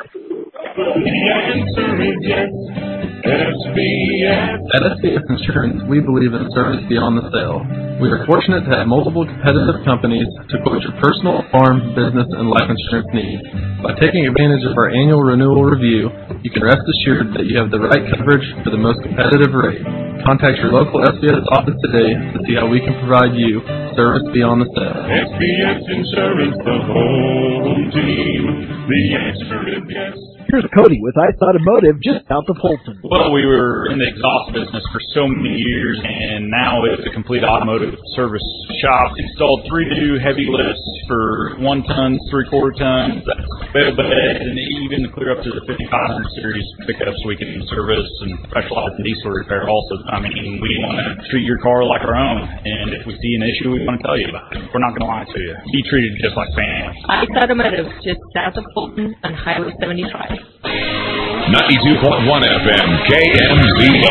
At SBS Insurance, we believe in service beyond the sale. We are fortunate to have multiple competitive companies to quote your personal, farm, business, and life insurance needs. By taking advantage of our annual renewal review, you can rest assured that you have the right coverage for the most competitive rate. Contact your local SBS office today to see how we can provide you service beyond the sale. SBS Insurance, the home team. The answer is yes. Here's Cody with Ice Automotive just south of Holton. Well, we were in the exhaust business for so many years, and now it's a complete automotive service shop. Installed 3 new heavy lifts for 1 tons, 3/4 tons, bed beds, and even clear up to the 5500 series pickups we can service and specialize in diesel repair also. I mean, we want to treat your car like our own, and if we see an issue, we want to tell you about it. We're not going to lie to you. Be treated just like family. Ice Automotive, just south of Fulton on Highway 75. 92.1 FM, KMZO.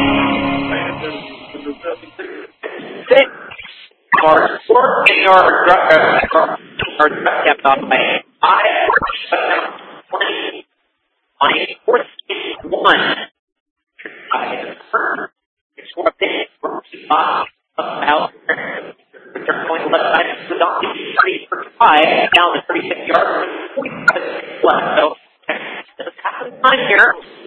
Cars work in your truck kept on my eye. 2041. It's what they about. They're going left side of the dock, 35 down to 36 yards, 45 left. So, it's happening on here.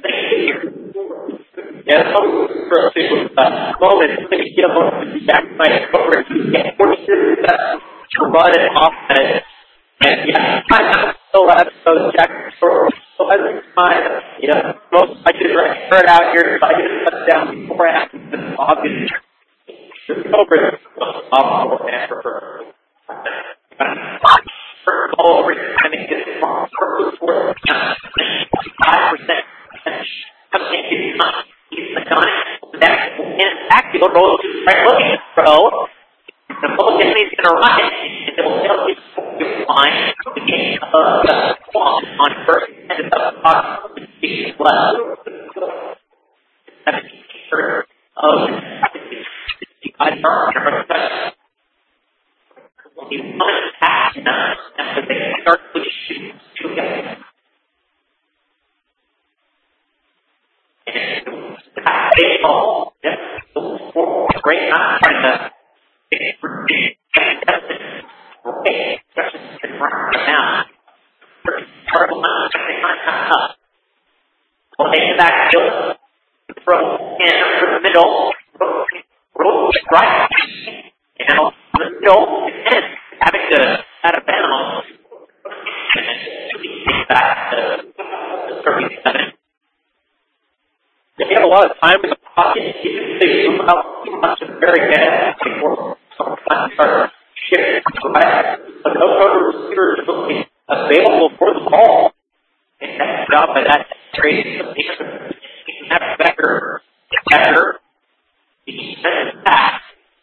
Yeah, so, moment, let me get up on the back side over and get 46 to run it off. And yeah, I still have those jackets for so I think you know, most I just spread out here, so I just cut down before I have to obvious. Over over I mean, it's 5%. In fact, you'll roll right looking at throw. The ball he's going to run it, and it will tell you to find the game of the swamp on first and the box left. That's the picture of I don't you want to pass enough, and they start to shoot together. Baseball, great, not trying to now. We'll take the backfield, throw in for the middle, roll right, and now the middle, and having to out of bounds, and take back to 37. If you have a lot of time in the pocket, you can say move out too much and very fast before someone starts shifting right. But no total receiver is really available for the ball. And that's the job by that trade. That better. The defensive pass.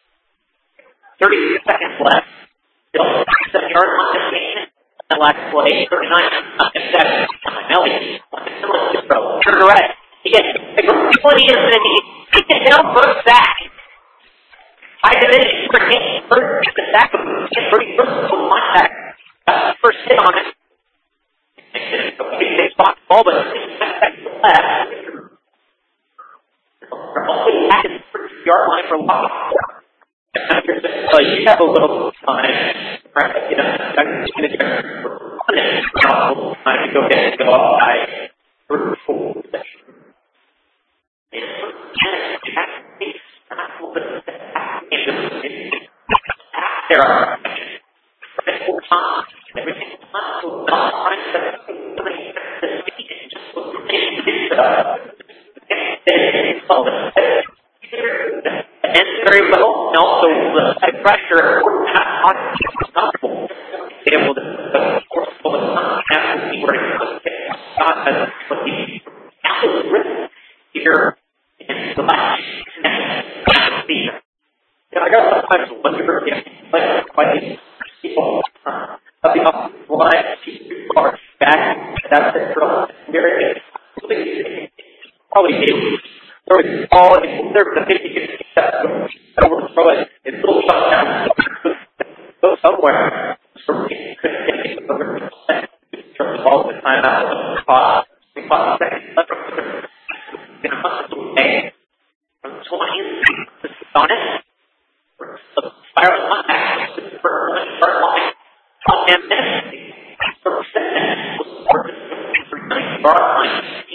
36 seconds left. Still 7 yards on this game. The last play, 39. Melly. Turn to right. He gets he gets down first sack. I did it for him. First sack of pretty first one sack. First hit on it. They spot the ball, but 6 seconds left. Only back at the 30-yard line for loss. You have a little time, right? You know, time to go ahead and go up by 34 possession. There are 4 times. Everything is not so dumb. And very well, and also the high pressure not comfortable. Be able to force the not have to see where it goes. Not as what the absolute risk here in the last season. I got sometimes wonder if quite people coming off the line, too far back, that's it for probably do. Throw it all in there for the 50 overthrow it. It's a little shut down. Go somewhere. So we couldn't take it over the ball at the time out of the spot. We fought the second left. In a month away from 20. This is on it. The spiral contact for the start line. 10 minutes. For 7 minutes. For the start line.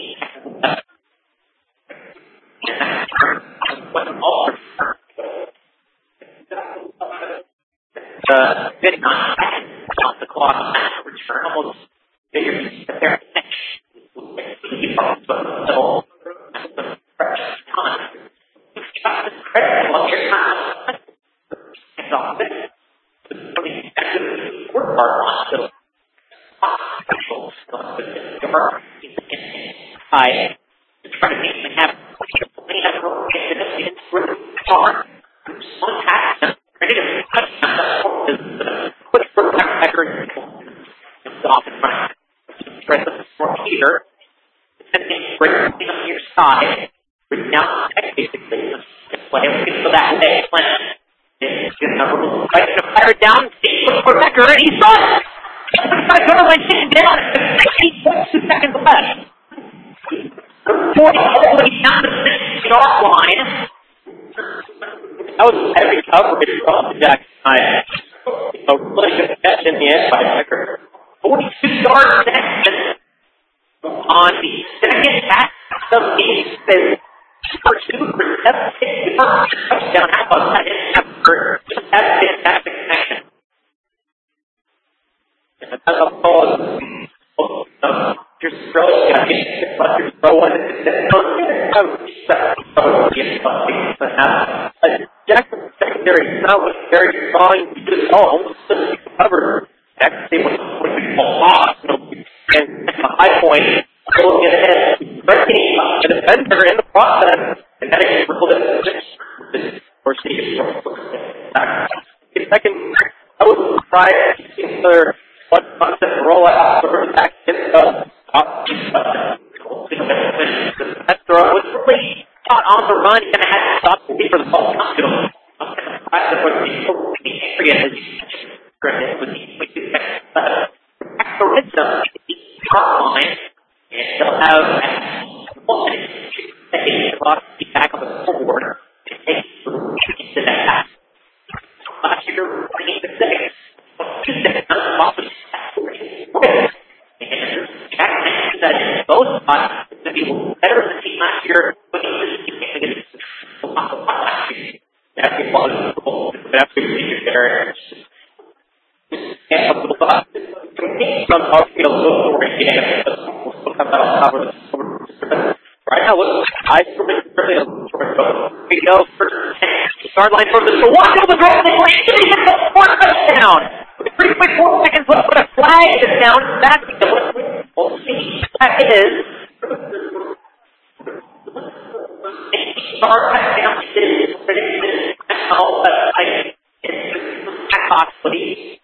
Good on the clock return almost figure there. side. Trying to make them have one pass, ready to touch the quick for backer off in front. Press the more here. And then bring it on your side. Bring down basically. Play for that next plan. It's going to fire it down. For Becker, and he saw it. Like sitting down. 8.2 seconds left. 40 all the way down to the 6-yard line. That was heavy coverage from the Jackson side. A really good catch in the end by Becker. 42-yard section on the second pass of the game. First two for 7-6 touchdown. How about that? Just have a fantastic connection. And that's a pause. Just throw it. Just throw it. Jackson secondary is not very strong. Just almost covered. Actually, what we call loss. And at the high point, looking ahead, breaking the defender in the process, and that is ruled as or second, I was surprised to see another one concept roll out for back in the that throw was really caught on the run. He's going to have to stop for the ball. And they'll have back on the scoreboard and take into that. Last year, bringing the six. And Jack mentioned that in both spots, it's going to be better than the team last year, but it's a lot last year. That's a lot of goals. That's a good there. And from outfield, right now, I really we go for start line for the watch out the goal. They hit the fourth touchdown. With 3.4 seconds left, but a flag is down. That's we'll see. That is start touchdown. Possibly.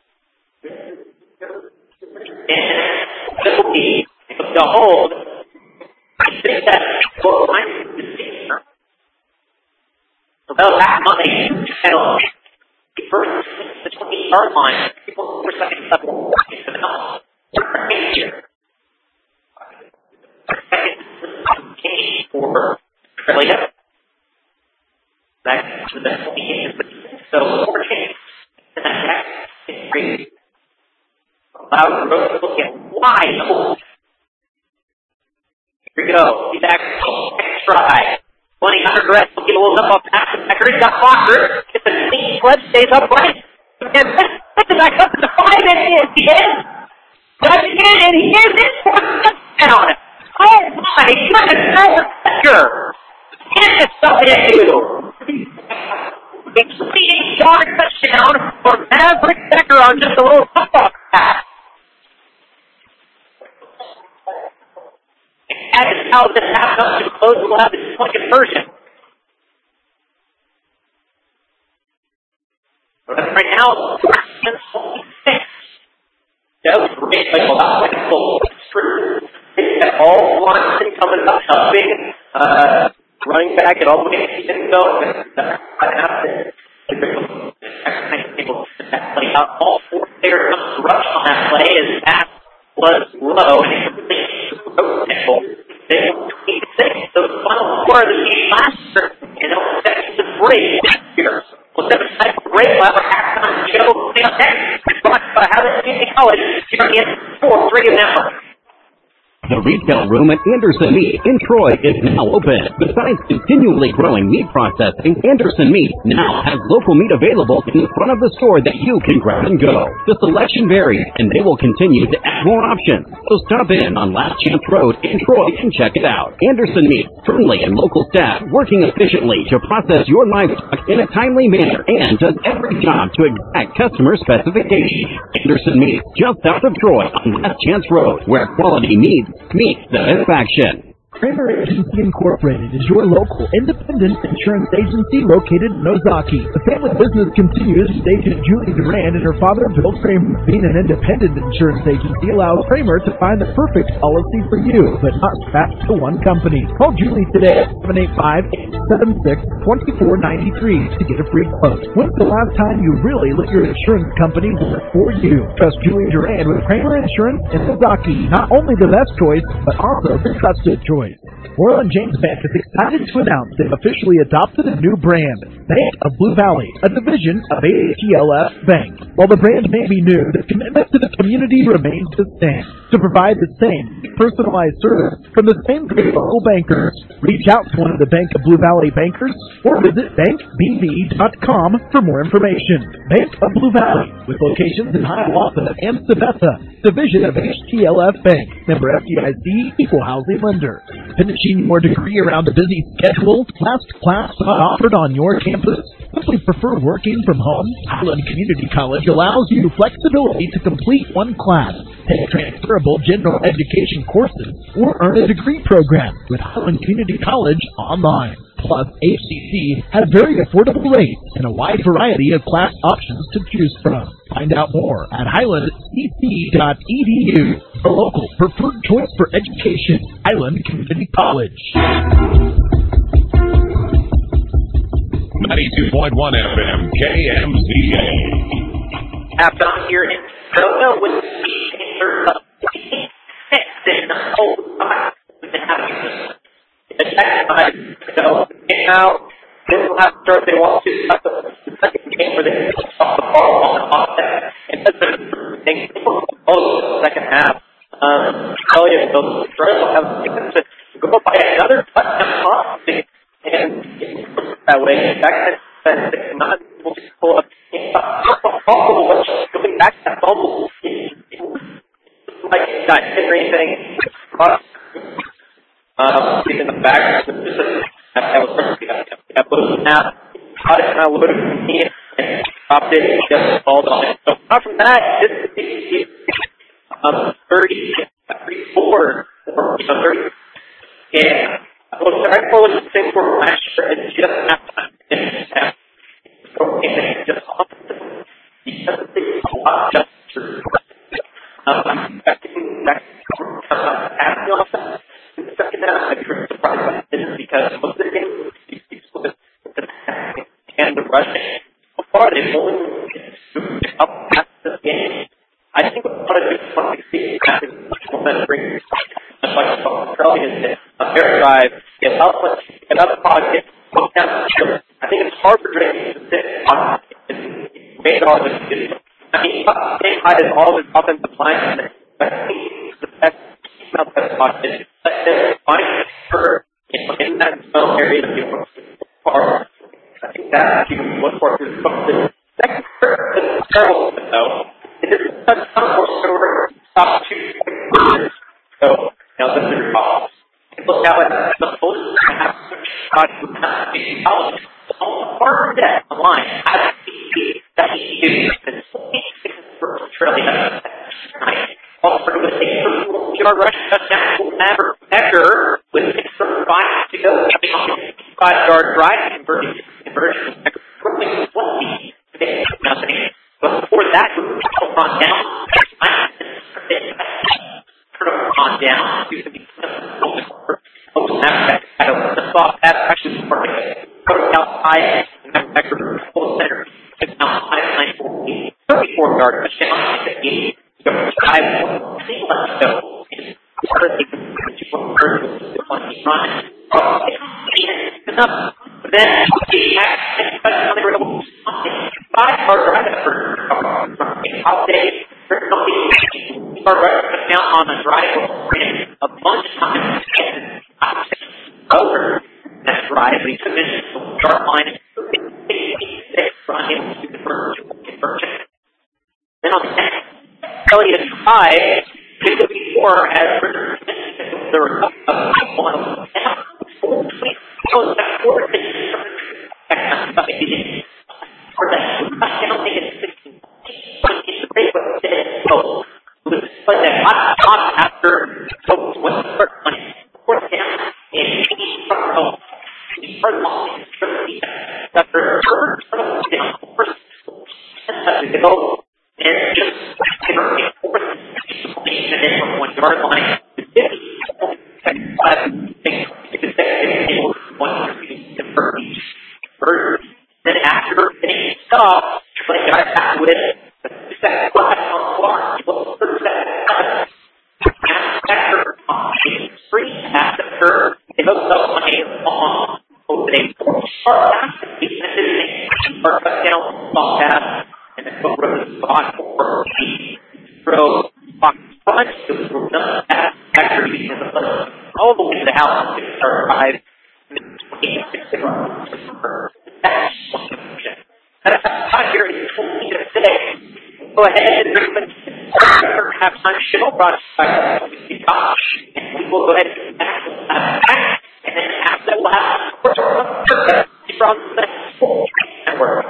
And this will be the hold. I think that will find the senior. So they'll have money penalty. First, the 20-yard line. People for second level. Here. Second game for Australia. Back to the 28. So 4 games. And that is great. Loud road looking wide open. Here we go. He's back. Next try. 20 rest. We'll get a little up off pass. He's got Foster. Gets a clean sledge. Stays upright. And puts it back up to the 5. And he is. Does again. And he is in for a touchdown. Oh my goodness. Becker. Get this stuff into. 68-yard touchdown for Maverick Becker on just a little football pass. And as now this half up to close, we'll have the point conversion. Right now, 4-6. That was great. All one coming up, a big running back and all the way to go. All 4 players rushed on that play. His pass was low and they were 26. So the final score of the game last year, and they'll set the break this year. We'll set aside for break. We'll have a halftime show. Stay on next. Brought by Howard Community College. Here on the N4 Radio Network. The retail room at Anderson Meat in Troy is now open. Besides continually growing meat processing, Anderson Meat now has local meat available in front of the store that you can grab and go. The selection varies, and they will continue to add more options. So stop in on Last Chance Road in Troy and check it out. Anderson Meat, friendly and local staff working efficiently to process your livestock in a timely manner and does every job to exact customer specifications. Anderson Meat, just south of Troy on Last Chance Road, where quality meets satisfaction. Kramer Agency Incorporated is your local independent insurance agency located in Ozaki. The family business continues with agent Julie Duran and her father, Bill Kramer. Being an independent insurance agency allows Kramer to find the perfect policy for you, but not strapped to one company. Call Julie today at 785-876-2493 to get a free quote. When's the last time you really let your insurance company work for you? Trust Julie Duran with Kramer Insurance in Ozaki. Not only the best choice, but also the trusted choice. Orland James Bank is excited to announce they've officially adopted a new brand, Bank of Blue Valley, a division of AHELF Bank. While the brand may be new, the commitment to the community remains the same. To provide the same personalized service from the same great local bankers, reach out to one of the Bank of Blue Valley bankers or visit bankbv.com for more information. Bank of Blue Valley, with locations in Hiawatha and Sabetha, division of HTLF Bank, member FDIC, equal housing lender. Finishing your degree around a busy schedule? Last class not offered on your campus? Simply prefer working from home? Highland Community College allows you flexibility to complete one class, take transferable general education courses, or earn a degree program with Highland Community College online. Plus, HCC has very affordable rates and a wide variety of class options to choose from. Find out more at highlandcc.edu, the local preferred choice for education, Highland Community College. 92.1 FM, KMZA. Down here in Minnesota with the so now this will have to start. They want to start the second game where they off the ball on the offset, and that's the thing. The second half. Tell you they'll have to go by another touchdown and that way that's not able to pull up. Going back to that bubble, like it got hit or anything. In the back, that was now caught it now loaded from me and dropped it and just called on it. So apart from that, this is 34 or 30. Yeah. Well, I was the same for last year. It's just halftime. So it's just awesome. Because it's a lot just I'm expecting that the second half, I'm surprised by this because most of the games with the and the rushing, so far they've only moved up past the game. I think what I do want to see is momentum brings much like Australia is a fair drive, get up the pocket, look down the field. I think it's hard for Drake to sit on it. Made all this. I mean, same high as all of his offensive line, but I think the best pocket. Let them find her in that zone area that you want to far. I think that's what you can look for. The second part is terrible, though. It is such a force stop 2 seconds. So, now this is your call. Look now at the post half shot with not being out. On the far deck, the line has to be that he is for Australia. Also, with a 30-yard rush touchdown Becker with 6:35 to go. 5-yard drive conversion. Quickly 20. But before that, on down. On down. The soft pass actually put outside and then Becker full center. It's now 34-yard touchdown. Then on a drive a bunch of times over that drive, but he took it to the start line and running to the conversion. Then on the next Elliott tried 54 as there were a couple of them. After what's the first one? Fourth down. and just from 1 yard line to 50. Then after finishing stop, the guy back with the second flash on the bar. After they hooked up on a long opening start touchdown ball pass, and then go to the spot for the throw box front to the after using the all the way to the house to start 5 Go ahead and have time show brought by and we will go ahead and and then after that we'll have from the network.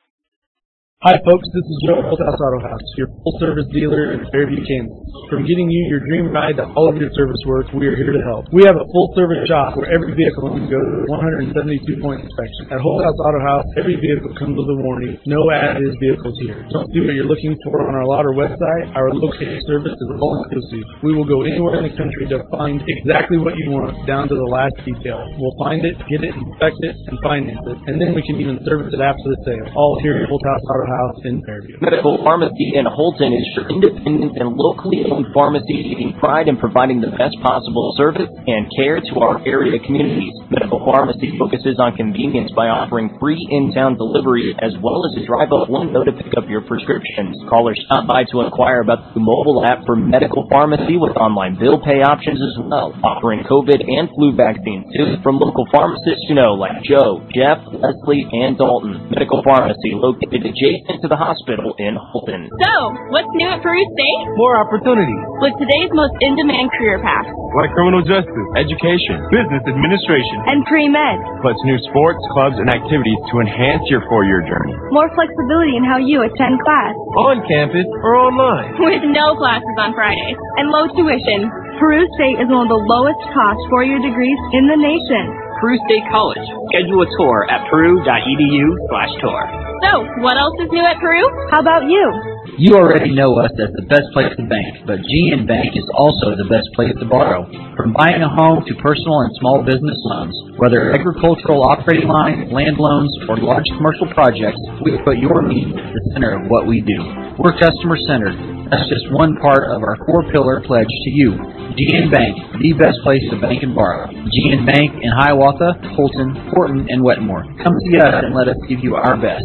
Hi folks, this is Joe at House Auto House, your full-service dealer in Fairview, Kansas. From getting you your dream ride to all of your service work, we are here to help. We have a full-service shop where every vehicle can go to 172-point inspection. At House Auto House, every vehicle comes with a warranty. No as-is vehicles here. Don't see what you're looking for on our lot or website. Our located service is all-inclusive. We will go anywhere in the country to find exactly what you want, down to the last detail. We'll find it, get it, inspect it, and finance it. And then we can even service it after the sale. All here at House Auto House in Fairview. Medical Pharmacy in Holton is your independent and locally owned pharmacy taking pride in providing the best possible service and care to our area communities. Medical Pharmacy focuses on convenience by offering free in-town delivery as well as a drive-up window to pick up your prescriptions. Callers stop by to inquire about the mobile app for Medical Pharmacy with online bill pay options as well, offering COVID and flu vaccines too from local pharmacists you know like Joe, Jeff, Leslie, and Dalton. Medical Pharmacy located adjacent to the hospital in Holton. So, what's new at Peru State? More opportunities. With today's most in-demand career paths. Like criminal justice, education, business administration, and pre-med. Plus new sports, clubs, and activities to enhance your 4-year journey. More flexibility in how you attend class. On campus or online. With no classes on Fridays. And low tuition. Peru State is one of the lowest cost 4-year degrees in the nation. Peru State College. Schedule a tour at peru.edu/tour. So, what else is new at Peru? How about you? You already know us as the best place to bank, but GN Bank is also the best place to borrow. From buying a home to personal and small business loans, whether agricultural operating lines, land loans, or large commercial projects, we put your needs at the center of what we do. We're customer-centered. That's just one part of our 4-pillar pledge to you. GN Bank, the best place to bank and borrow. GN Bank in Hiawatha, Holton, Horton, and Wetmore. Come see us and let us give you our best.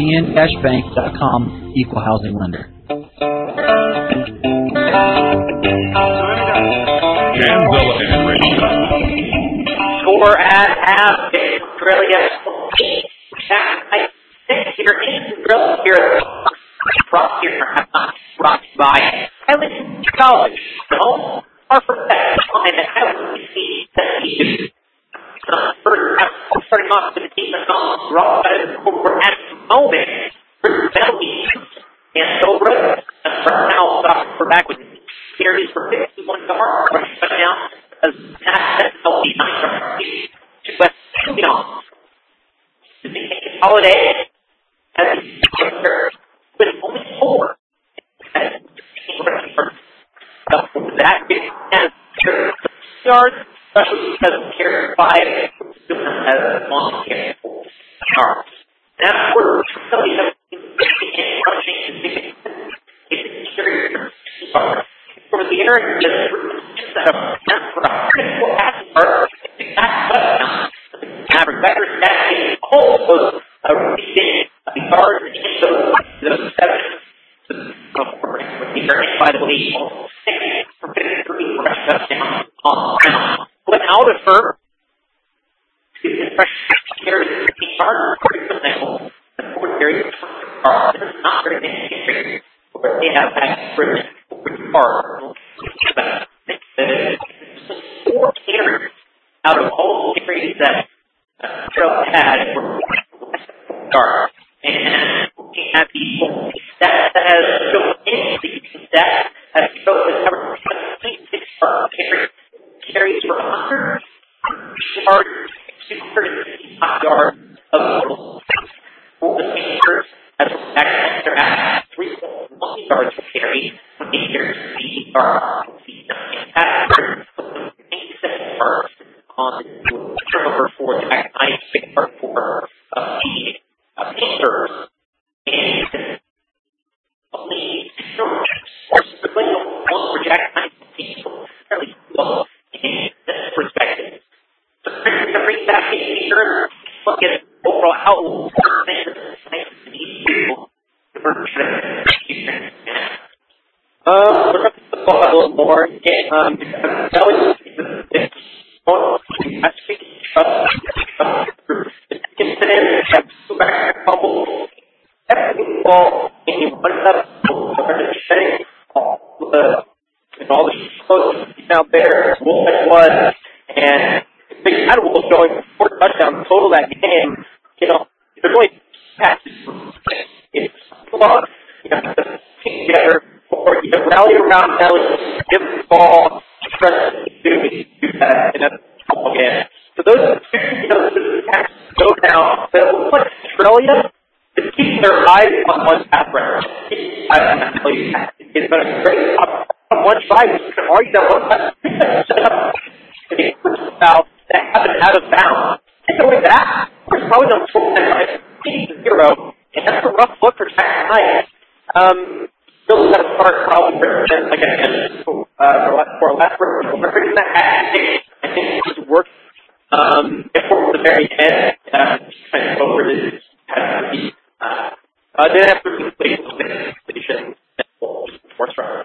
GN-Bank.com, Equal Housing Lender. Score at half, Australia. I think you're in drill here. Brought here brought by Highland College. No, our professional and Highland see that he starting off with the team that's on the wrong side of the court at the moment. And so now we're back with series for 51 yards. Touchdown as that's healthy. Holiday as with only 4. That is yards, especially because of carry 5 as long carry 4 yards. Now we're really rushing from the area average better stat also a recent yards and those 7 by the way, 6 for 53 rush touchdown on ground. Without a firm, carries 15 yards, the 4th area is not very many, but they have that pretty far. 4 carries out of all the carries that Joe had were yards. And we have the stat that has shown in the stat has shown the cover 76 carries for 100 yards 265 yards of total. For the Rangers, as they're at 3.1 yards per carry, 28 yards, 80 yards. First on the turnover for Jack Knight, 6 yard for the Panthers. And only one for Jack Knight, fairly low in this perspective. So to bring back in Panthers, look at overall outlook. We're going to talk about a little more. All the close out there, Wolf and Big Bad Wolf going 4 touchdowns total that game. You know, they're going passes. It's long. You have to pick together, or you have to rally around Ellie, give the ball, trust to do that, and that's all again. So those passes go down. But it looks like Australia is keeping their eyes on one pass runner. It's been a great on one side, you can argue that one side that happened out of bounds. And so with that, there's probably no 0, and that's a rough look for Jack Knight. Still got to start probably like for a last round. We're bringing that back. I think it should work. For the very end, kind of over this didn't have to replace the station force round.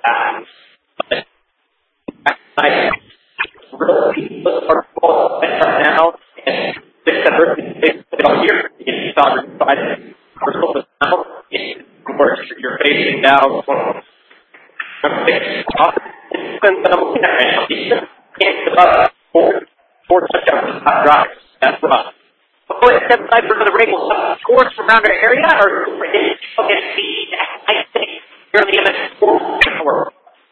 I really are full now, and 6 all year. It's sovereign side. First now, of course, you're facing down. Four touchdowns, hot drives. That's rough. Before it's step aside for the Ravens, scores from around our area, or I think you're the MS4.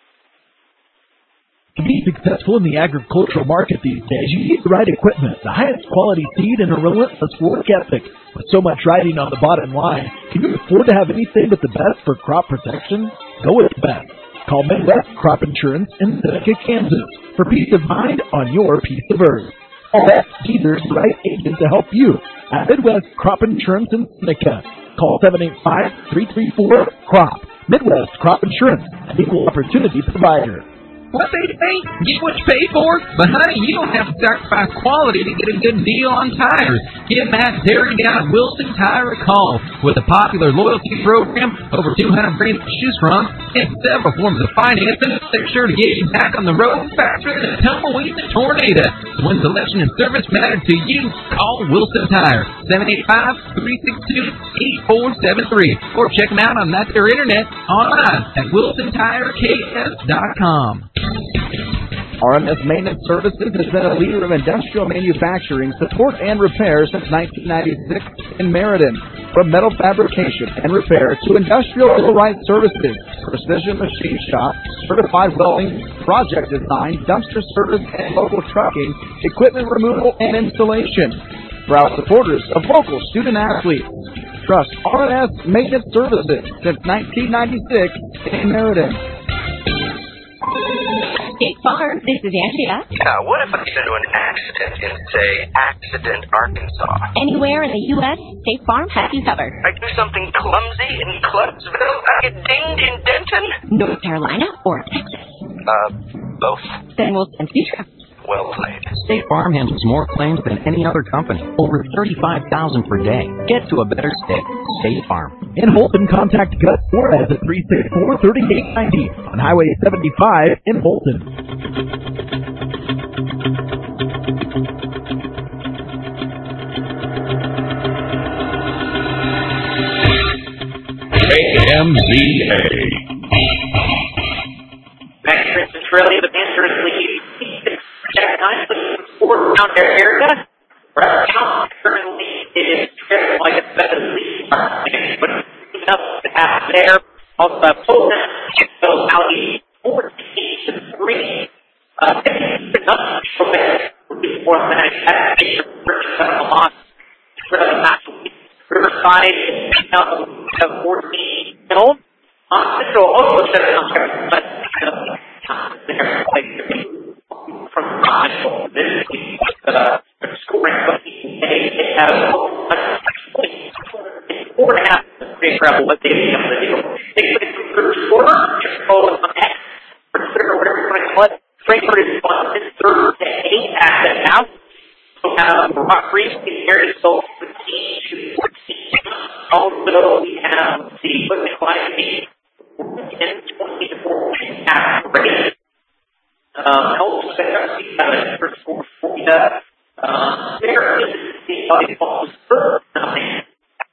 To be successful in the agricultural market these days, you need the right equipment, the highest quality seed, and a relentless work ethic. With so much riding on the bottom line, can you afford to have anything but the best for crop protection? Go with the best. Call Midwest Crop Insurance in Seneca, Kansas for peace of mind on your piece of earth. All that Caesar's the right agent to help you at Midwest Crop Insurance in Seneca. Call 785-334-CROP. Midwest Crop Insurance, an equal opportunity provider. What they say, get what you pay for. But honey, you don't have to sacrifice quality to get a good deal on tires. Give Matt Terry down at Wilson Tire a call. With a popular loyalty program, over 200 brands to choose from, and several forms of financing, they're sure to get you back on the road faster than a tumbleweed in a tornado. So when selection and service matter to you, call Wilson Tire, 785-362-8473. Or check them out on their internet online at wilsontireks.com. RMS Maintenance Services has been a leader of industrial manufacturing, support, and repair since 1996 in Meriden. From metal fabrication and repair to industrial millwright services, precision machine shop, certified welding, project design, dumpster service, and local trucking, equipment removal, and installation. Proud supporters of local student athletes. Trust RMS Maintenance Services since 1996 in Meriden. State Farm, this is Andrea. What if I get into an accident in, say, Accident, Arkansas? Anywhere in the U.S., State Farm has you covered. I do something clumsy in Clarksville, I get dinged in Denton? North Carolina or Texas? Both. Then we'll send you trucks. Well played. State Farm handles more claims than any other company. Over 35,000 per day. Get to a better state. State Farm. In Holton, contact Gus Flores at 364-3890 on Highway 75 in Holton. KMZA. Max Centralia, the Panthers lead. Jack Knight, fourth down their area. Right now, currently it is tripped like it's better than least. But enough to have there. Also, Fulton goes out 14-3. Nothing from there. Fourth man, side, 14 old. Central also says from this scoring, they have 4.5 pretty incredible what they've been able to do. They put it through the score, just roll on X, or Twitter, or whatever you want to call it. Frankfurt is on this 3rd to 8 asset now. So Rock Creek is here to sold 15 to 14. Also, we have the equipment class 10, 20 to 14 half rate. Helps for score 40. There is the volleyball for nothing.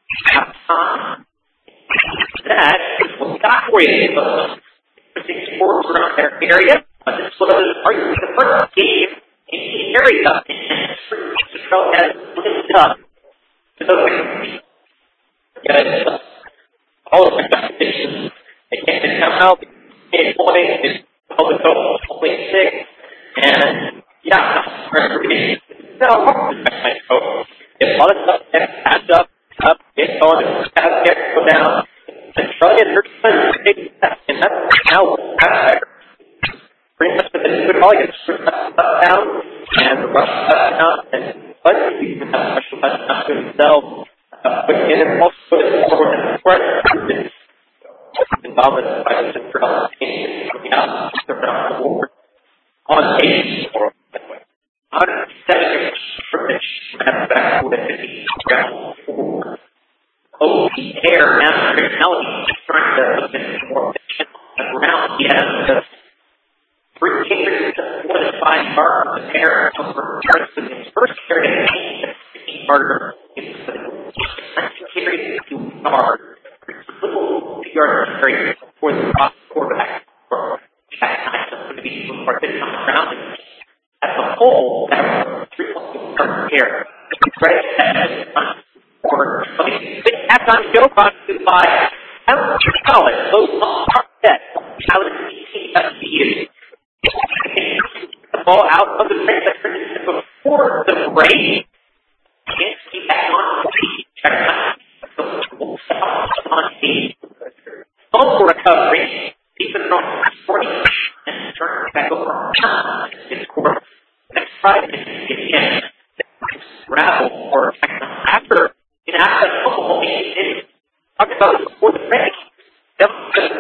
That is what we got for you. 6 sports around their area. This was the first game in the area. Central has lived up to those. All of the competitions. They can't come out. It's public only 6. And yeah, no, if all the stuff adds up, it's on, go down, and try to get and that's how that's pretty much the good all gets down and the rush down and but you can have special touchdown to himself. But in also forward and front involvement by the central team coming out around the board on page 4 that way. 107 scrimmage back with 50 ground 4. Air now trying to get more efficient around. He has 3 carries to 5 yards of air over his first carry to 15 yards. 19 carries to 2 yards. Little 2 yard carry for the quarterback. That's going to be more than around. As a whole, that's 3 air. Or halftime show brought to you by College. Those are set. How does he used? The ball out of the break before the break. Can't keep that on the check on the full recovery. Defense on 40 and turn back over. It's score. Next Friday again. Raffle or after. After football, they talked about it before the break. They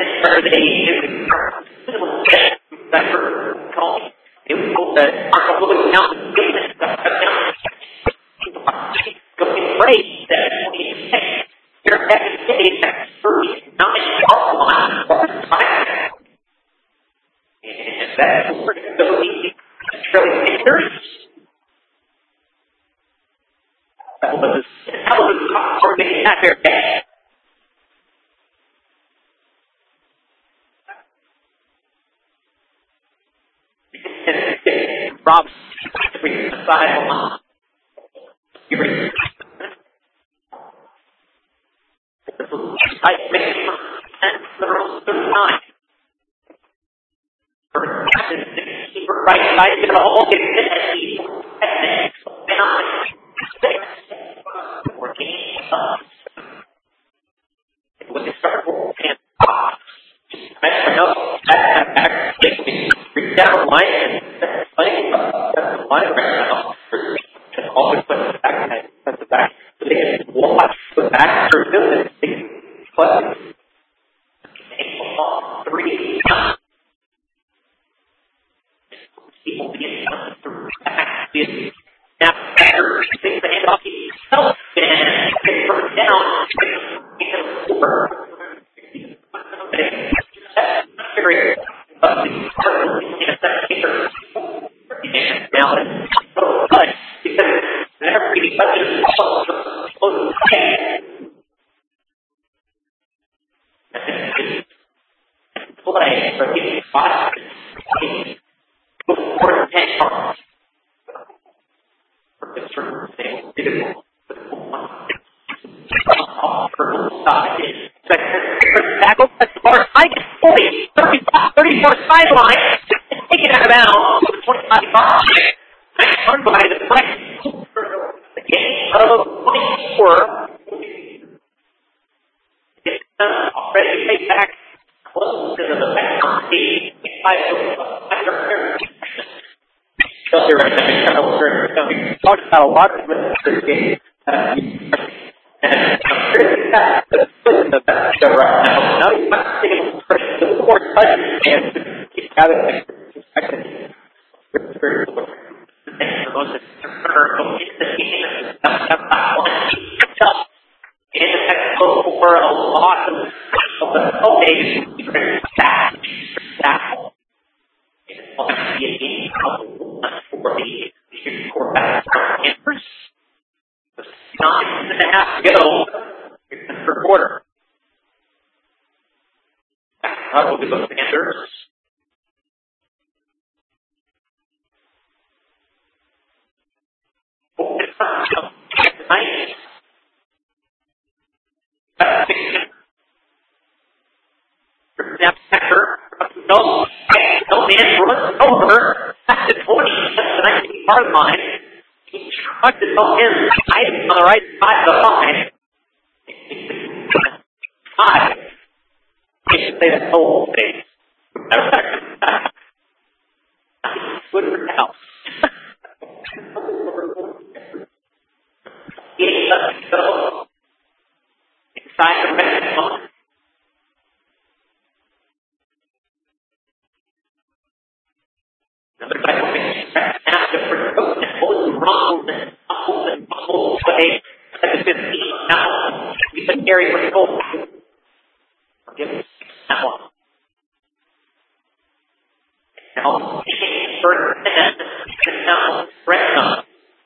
were that are looking out the business stuff. Going great. That you're at the stage at first, not in the line. And that's really interesting. That was for making that fair catch. Rob, side tight making the rules 39. Right side, get a whole get when you start and reach down the line and playing the line right now. And always put the back at the back. So they can watch the back through this and play. 3 people being through back. Now, after takes the hand off himself and gets burned down, now it's so much because everybody touches close play for getting 5 before the 10 yards. Tackle, that's the bar. I get 40, 34 sideline, take it out of bounds, 25 yards. Next run by the press. The game of 24. take back close to the back of the Chelsea right now. We talked about a lot of this game. And the best show right now. Now he's taking the more touch and keep having the most for a lot of the quarterback answers. 9.5 to go in the third quarter. That will be the Panthers. No man runs over at the 20, that's the 19-yard line. He trucked it up in, hiding on the right side of the line. 5. He should say the whole thing. Good for now. Inside the red zone. Another guy will be after for Coach and holds wrong and fumbles away at the 15. Now, we can carry for the goal. Give us that one. Now, first and now, red zone.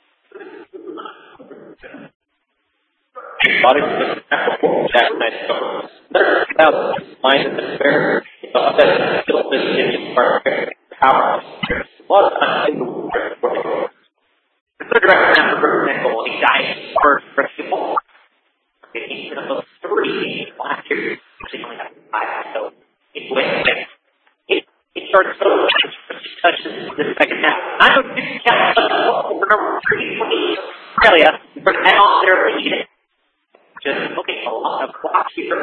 Body was Jack nice cover. There's line in the fair. That's still this in power. A lot of times in the third direction after nickel, he died first for people. He's going to go 3 last year. He only got 5, so it went. It started so touches the second half. I don't think he kept over number 3 for Australia. For that off their lead. Just looking a lot of clock here.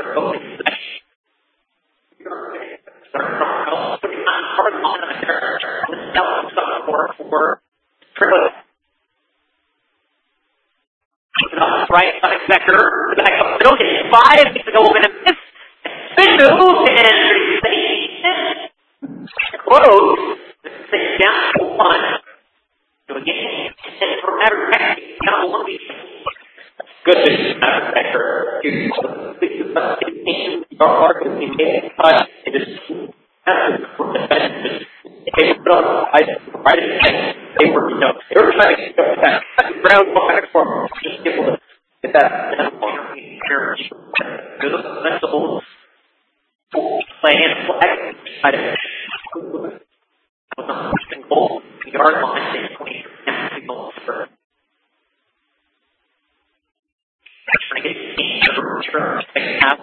Start from hard on for Triplett. Right side sector. Back up the middle. 5 to go in a miss. Big move and close. Six down to 1. So again, for matter of fact, now 1 week. Good matter of fact. It is they were trying to get that ground back for just able to get that sensible play and flag side of goal, yard line, 20 goals for trying to get the second half.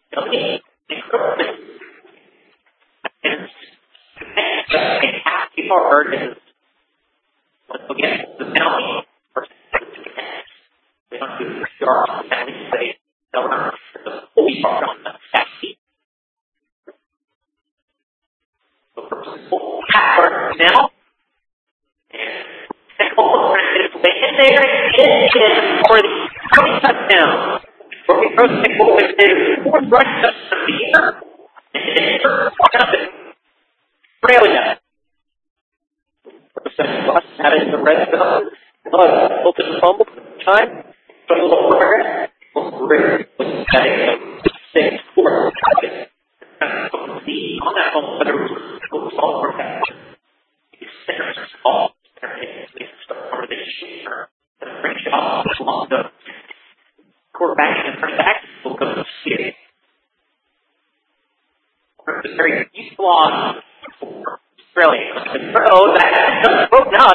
And half people hurt is let's go get the penalty versus they don't do the penalty, they don't run the fully far on the back seat. So for now, and second ball is way in there, it is for the 20 touchdown. For the first second ball is the 4th rush touchdown of the year, and it's Australia. Had it in the red zone. Open fumble time. So a little progress. Great. Getting 6-4. On that fumble, whether it was all or that. Centers all. Or they shooter. The bring shot along the quarterback and first back will go to series. It's very useful on Australia. Oh, that broke out.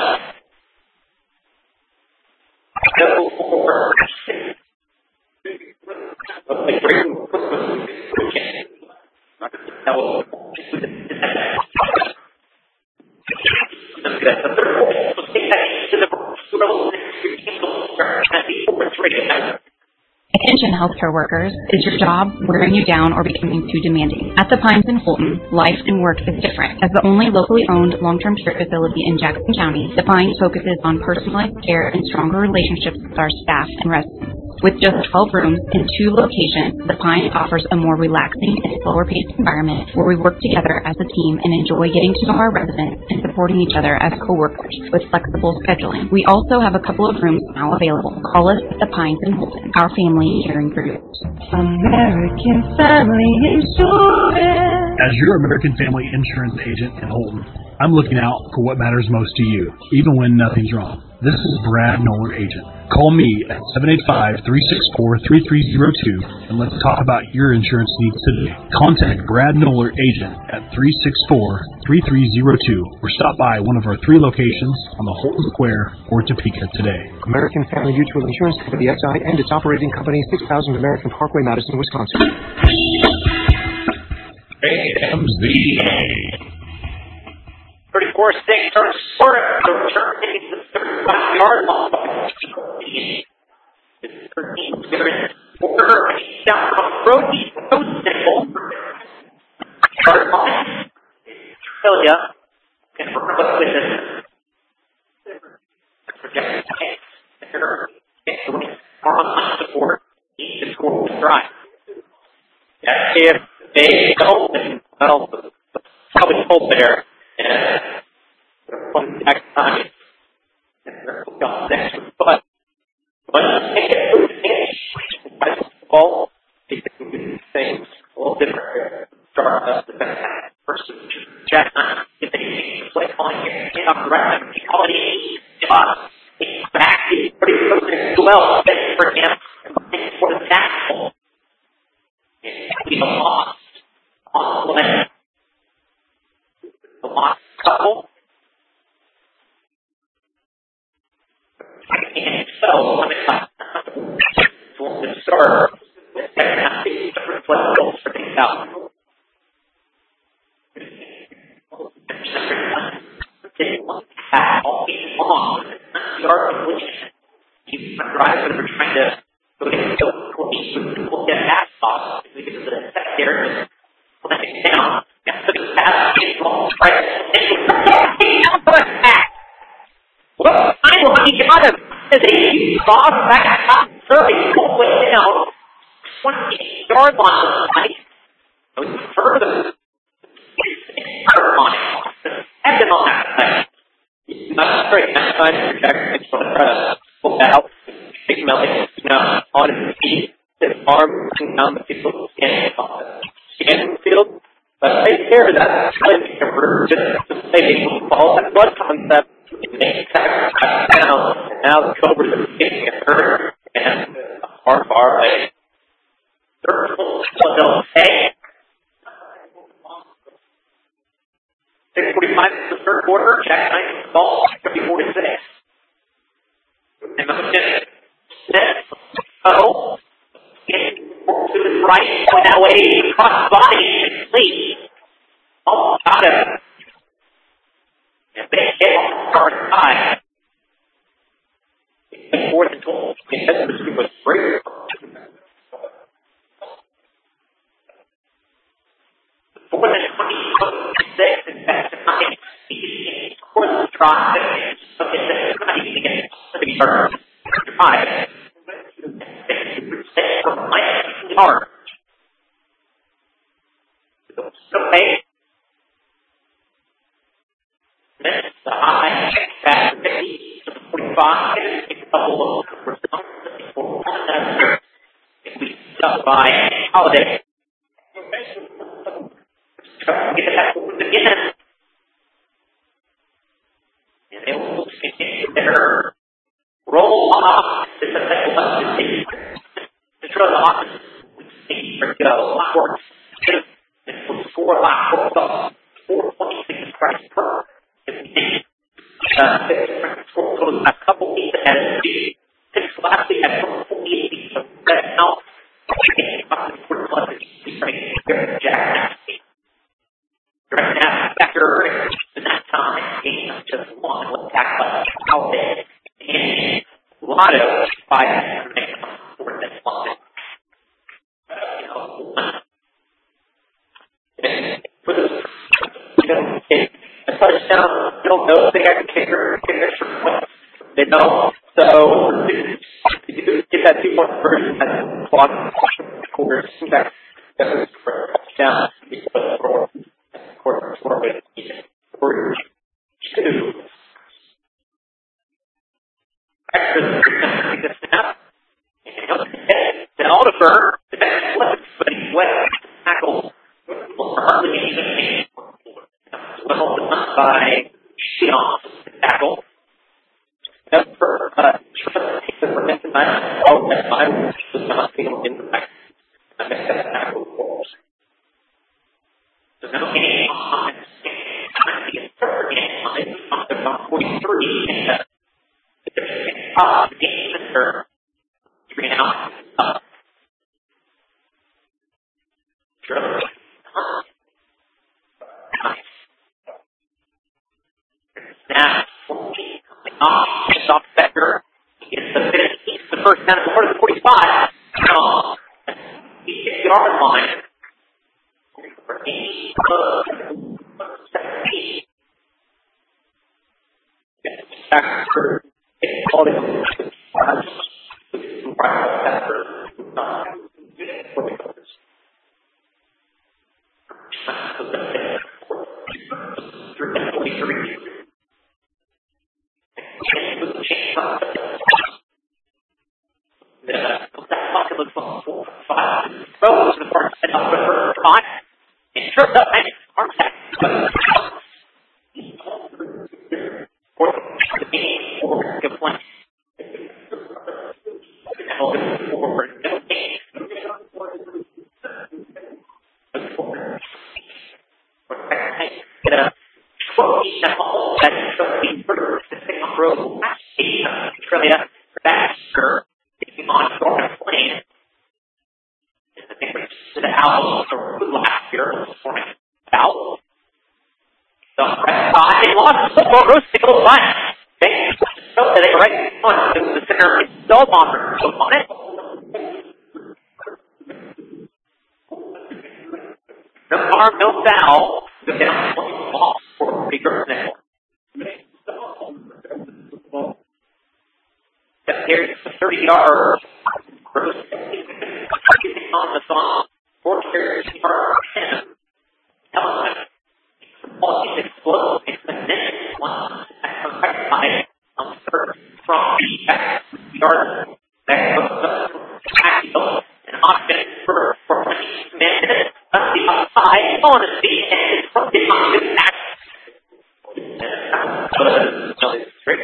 Attention healthcare workers, is your job wearing you down or becoming too demanding? At the Pines in Fulton, life and work is different. As the only locally owned long-term care facility in Jackson County, the Pines focuses on personalized care and stronger relationships with our staff and residents. With just 12 rooms in 2 locations, the Pines offers a more relaxing and slower-paced environment where we work together as a team and enjoy getting to know our residents and supporting each other as co-workers with flexible scheduling. We also have a couple of rooms now available. Call us at the Pines in Fulton, our family caring for you. American Family Insurance. As your American Family Insurance agent in Holton, I'm looking out for what matters most to you, even when nothing's wrong. This is Brad Noller, agent. Call me at 785-364-3302 and let's talk about your insurance needs today. Contact Brad Noller, agent at 364-3302 or stop by one of our 3 locations on the Holton Square or Topeka today. American Family Mutual Insurance Company SI and its operating company, 6000 American Parkway, Madison, Wisconsin. AMZA. 34-6 turns short of the return taking the 35-yard line. It's 13 Spirit Porter down on Brody Rosenthal. Yard line. Australia. And we're with it. Projected tanks. Are on support. Need to score the drive. If they don't, then, well, probably hold there. And next time, but ball, things a little different. Start the first Jack, if they play calling here, get off the right, calling it back, pretty close to 12 for him, for the tackle. We lost on the left. The lost couple. And so, when it comes to start, the second half is reflective for things out. All game long, start completion. You drive when we're trying to go get we'll get that off. We get to the secondary, letting down. Well, I'm looking at him as a boss back at top 30, all the way down 20-yard line. Further, and then on that side. That's great. That's fine. It's going to try to pull that out. Big Melly, on his feet, his arm down the field, scanning field. But right there, that's kind of just to say football, that blood concept, they attack down, and now the Cobras are getting it hurt, and far away. Third, they'll say, 6:45 is the third quarter, Jack Knight ball, 30-46. And the set, getting to his right, going that way, cross body, and sleep. Oh, got it. And big hit on the start side. 4th and 12. The hesitancy was great. 4th and 26, and back to 9. He scores the drive. Okay, that's going to be against the start. 5. 6 from 9 yards. Okay. The high back 50 to 45, a couple of if we stuck by Holiday. Get that again. And they will continue their roll off to the second left to throw the offense. Here we go. Lot work. Score a lot. 4.6 price per. A couple weeks ahead. 6 last week at 48. So that's now. Jack. Direct after that time, game just 1. Let's tackle Holiday. And Lotto 5 4th and 1. don't know if they got kicker points. They don't. So get that 2-point conversion that's blocked quarters. That's down quarter with 2. Extra the snap. And Oliver, the best flip, but he went tackle hardly anything. Well done by Shion, tackle. That's for oh, that's fine. Does not feel in the back. I guess that's tackle force. There's no game on it. It's about 43. The game is 3 now. Snap. It's off Becker. He gets the finish. He's the first down at the 45. He hits the yard line. No harm, no foul. Go down ball for Baker Nickel. There's 30 yards. Gross on the song. 4 carries for 10. Element. Ball is explosive. It's the next one. On third from the back yard. That goes up to an offense for 20 minutes. Up the outside. On the feet. And it's from behind the back. Straight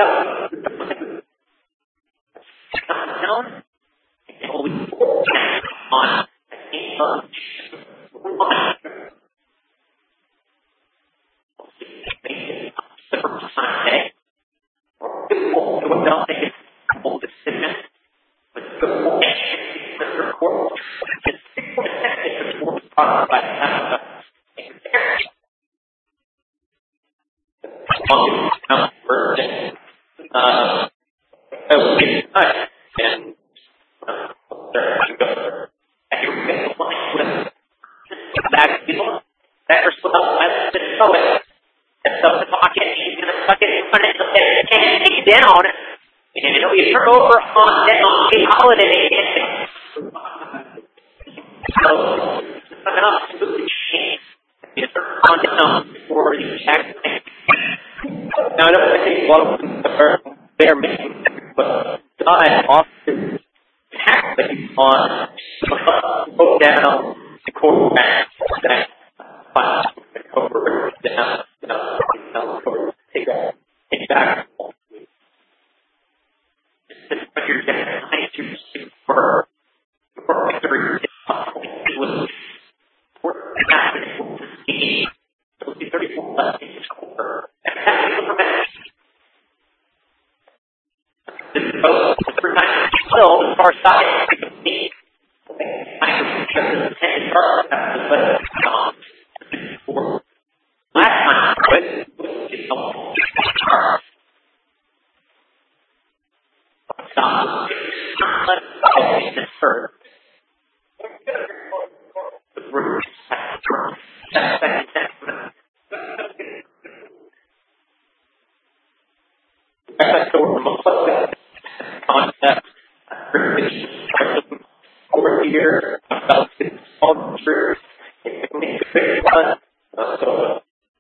down. And only 4 on Sunday. Don't think it's a bold decision, but good Mr. Court is product by down, and it'll be a turnover on the Holiday. So, absolutely chance on down for the Jackson. Now, I don't think a lot of them they're making, but dive off his tackling on go down the quarterback. That over down, take back. But you're getting nice for victory. With 34 left in his quarter. And this is both the first time still as far as side to compete. Last time, it's stop. Let's third. over most of that concept. Over here, about small church, it's a big one. So,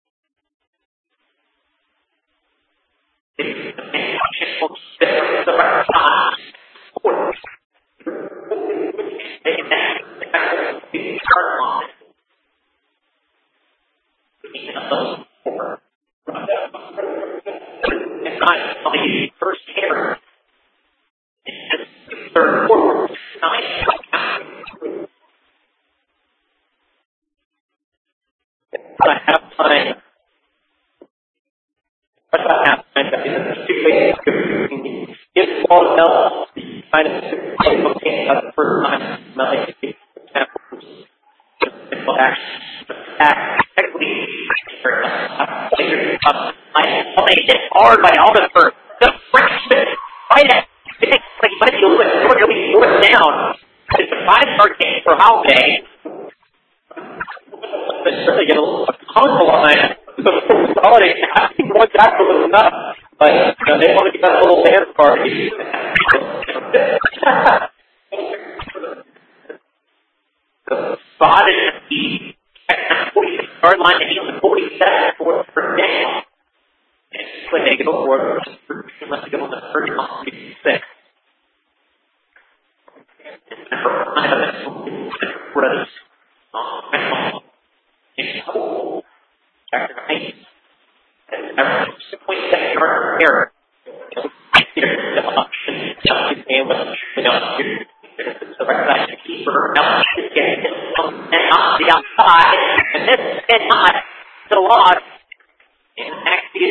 it's not the first camera. It's third, fourth, ninth. I have time. If all else, kind of looking at the first time, like actually, it's hard by all the first. The fraction, right at, it's like you might be a little bit short, you'll be down. It's a 5-star game for holiday. It's really get a little console line. The holiday, I think one guy was enough, but they want to get a little dance party. The spot is the 40-yard line, and he's on the 47 for the first down. And when they go for it, unless they go on the first on 56. Error. The right keeper and the outside, and this is not the loss. And actually,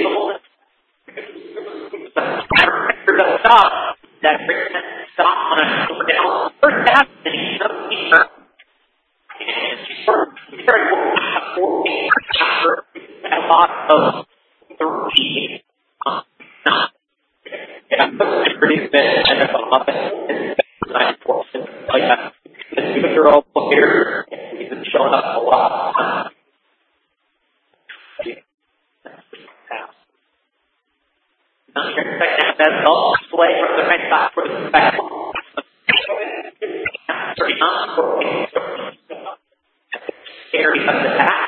the stop that brings that stop on a over down first half, and he's no keeper. And very well after a lot of 3. Yeah, it's pretty good. And there's a lot of like that. The girl here, he's been showing up a lot. Now you're expecting that all display from the right side for the back. Scary of the back.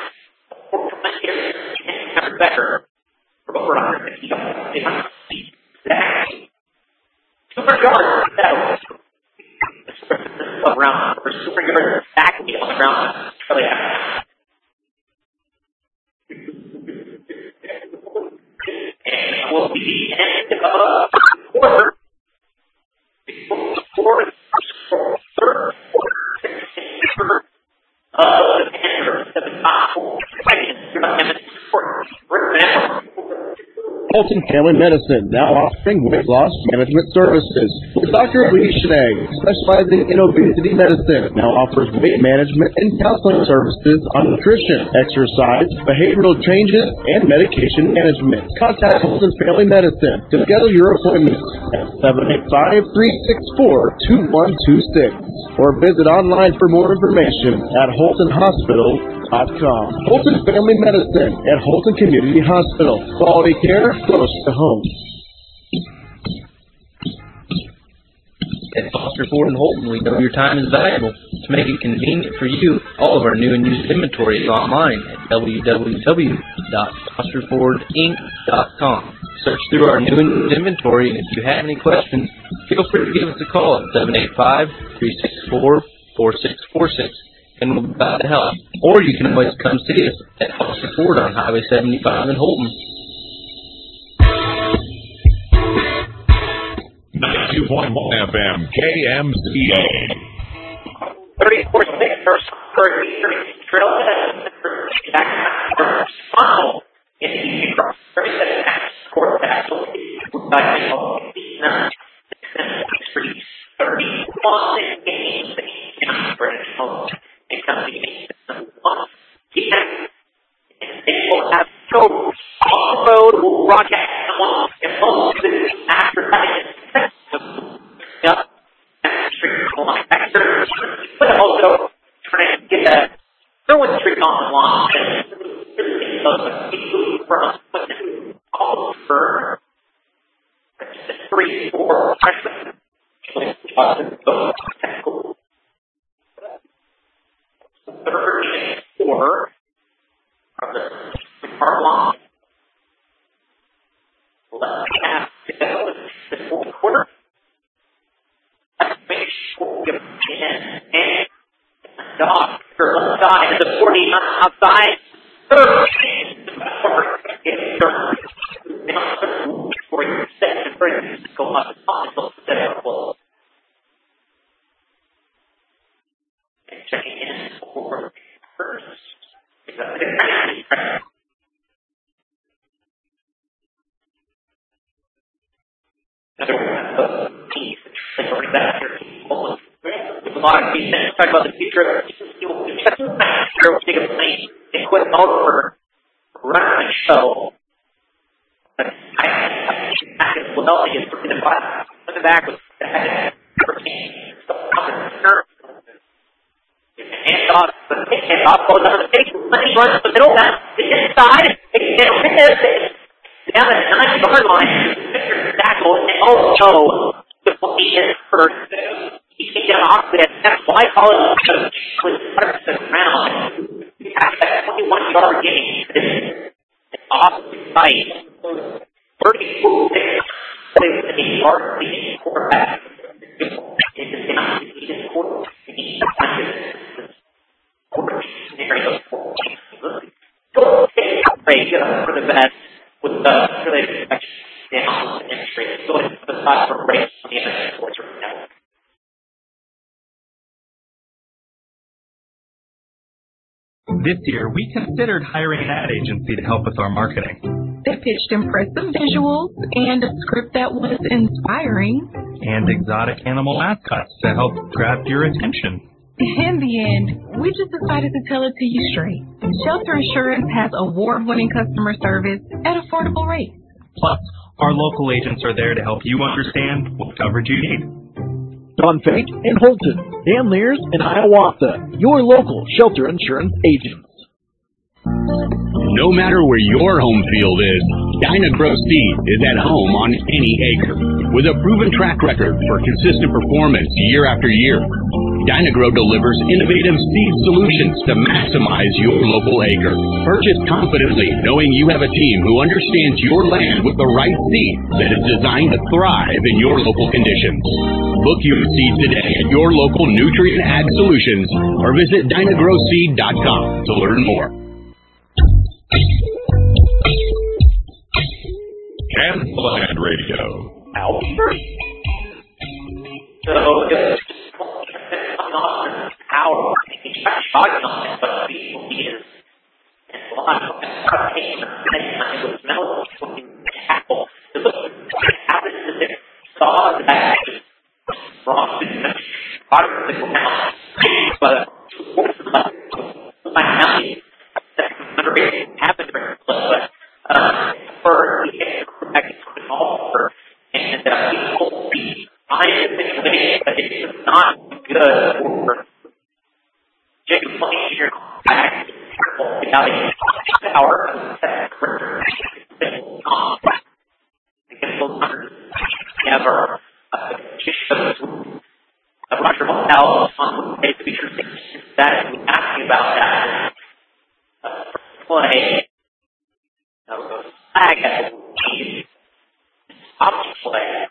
Better. Over 150 exactly. 200 yards around, or 200 yards exactly on the ground. Really and will be the end of the quarter. Third quarter of the Panthers, 7-5 seconds. Holton Family Medicine, now offering weight loss management services. Dr. Lee Schnegg, specializing in obesity medicine, now offers weight management and counseling services on nutrition, exercise, behavioral changes, and medication management. Contact Holton Family Medicine to schedule your appointments at 785-364-2126 or visit online for more information at HoltonHospital.com. Holton Family Medicine at Holton Community Hospital. Quality care close to home. At Foster Ford in Holton, we know your time is valuable. To make it convenient for you, all of our new and used inventory is online at www.fosterfordinc.com. Search through our new and used inventory, and if you have any questions, feel free to give us a call at 785-364-4646. And we'll be glad to help. Or you can always come see us at Foster Ford on Highway 75 in Holton. 92.1 FM, KMCA. 34-6 first drill funnel in the cross. 37 score tackle. 31 games British home. It comes to one. They will have to off-road broadcast after that. But also trying to get that throwing streak on the line. All for 34 freshmen. 34 from the far line. Left half to go in the fourth quarter. Let's make sure we get and dog for left side of the 40 outside. 13 for your second bring go up as possible to set up. Checking in for first. Another one of the teams that's already back here. A lot of things talk about the future of we'll take a plane and quit over running a show. But I back in Philadelphia is in the back with the head hand off, goes under the face, runs the middle, that's the inside, down the 9-yard line, Victor tackle, and also the play is first. He takes down off that. That's why I call it with 100% round. After that 21-yard game, it's off the site. 34 a yard leading quarterback. It's down to the quarterback. For the best with the really down and straight. So it's the side for race on the Internet Sports Network. This year, we considered hiring an ad agency to help with our marketing. They pitched impressive visuals and a script that was inspiring. And exotic animal mascots to help grab your attention. In the end, we just decided to tell it to you straight. Shelter Insurance has award-winning customer service at affordable rates. Plus, our local agents are there to help you understand what coverage you need. Don Fake in Holton, Dan Lears in Hiawatha, your local Shelter Insurance agents. No matter where your home field is, Dyna-Gro Seed is at home on any acre. With a proven track record for consistent performance year after year, Dyna-Gro delivers innovative seed solutions to maximize your local acre. Purchase confidently, knowing you have a team who understands your land with the right seed that is designed to thrive in your local conditions. Book your seed today at your local Nutrient Ag Solutions or visit dynagroseed.com to learn more. Kansas Radio. Out first. So it's power. He's not shocking on it, but he is. And a lot of with metal tackle. The happens to this saw that wrong bottom of the ground. But my county happened during the play, but for the back offer and people be behind the situation, but it's just not good for Jacob playing here back without a power against those numbers ever. Just shows Roger Motel on the feature that we asking about that play. Flag at top play.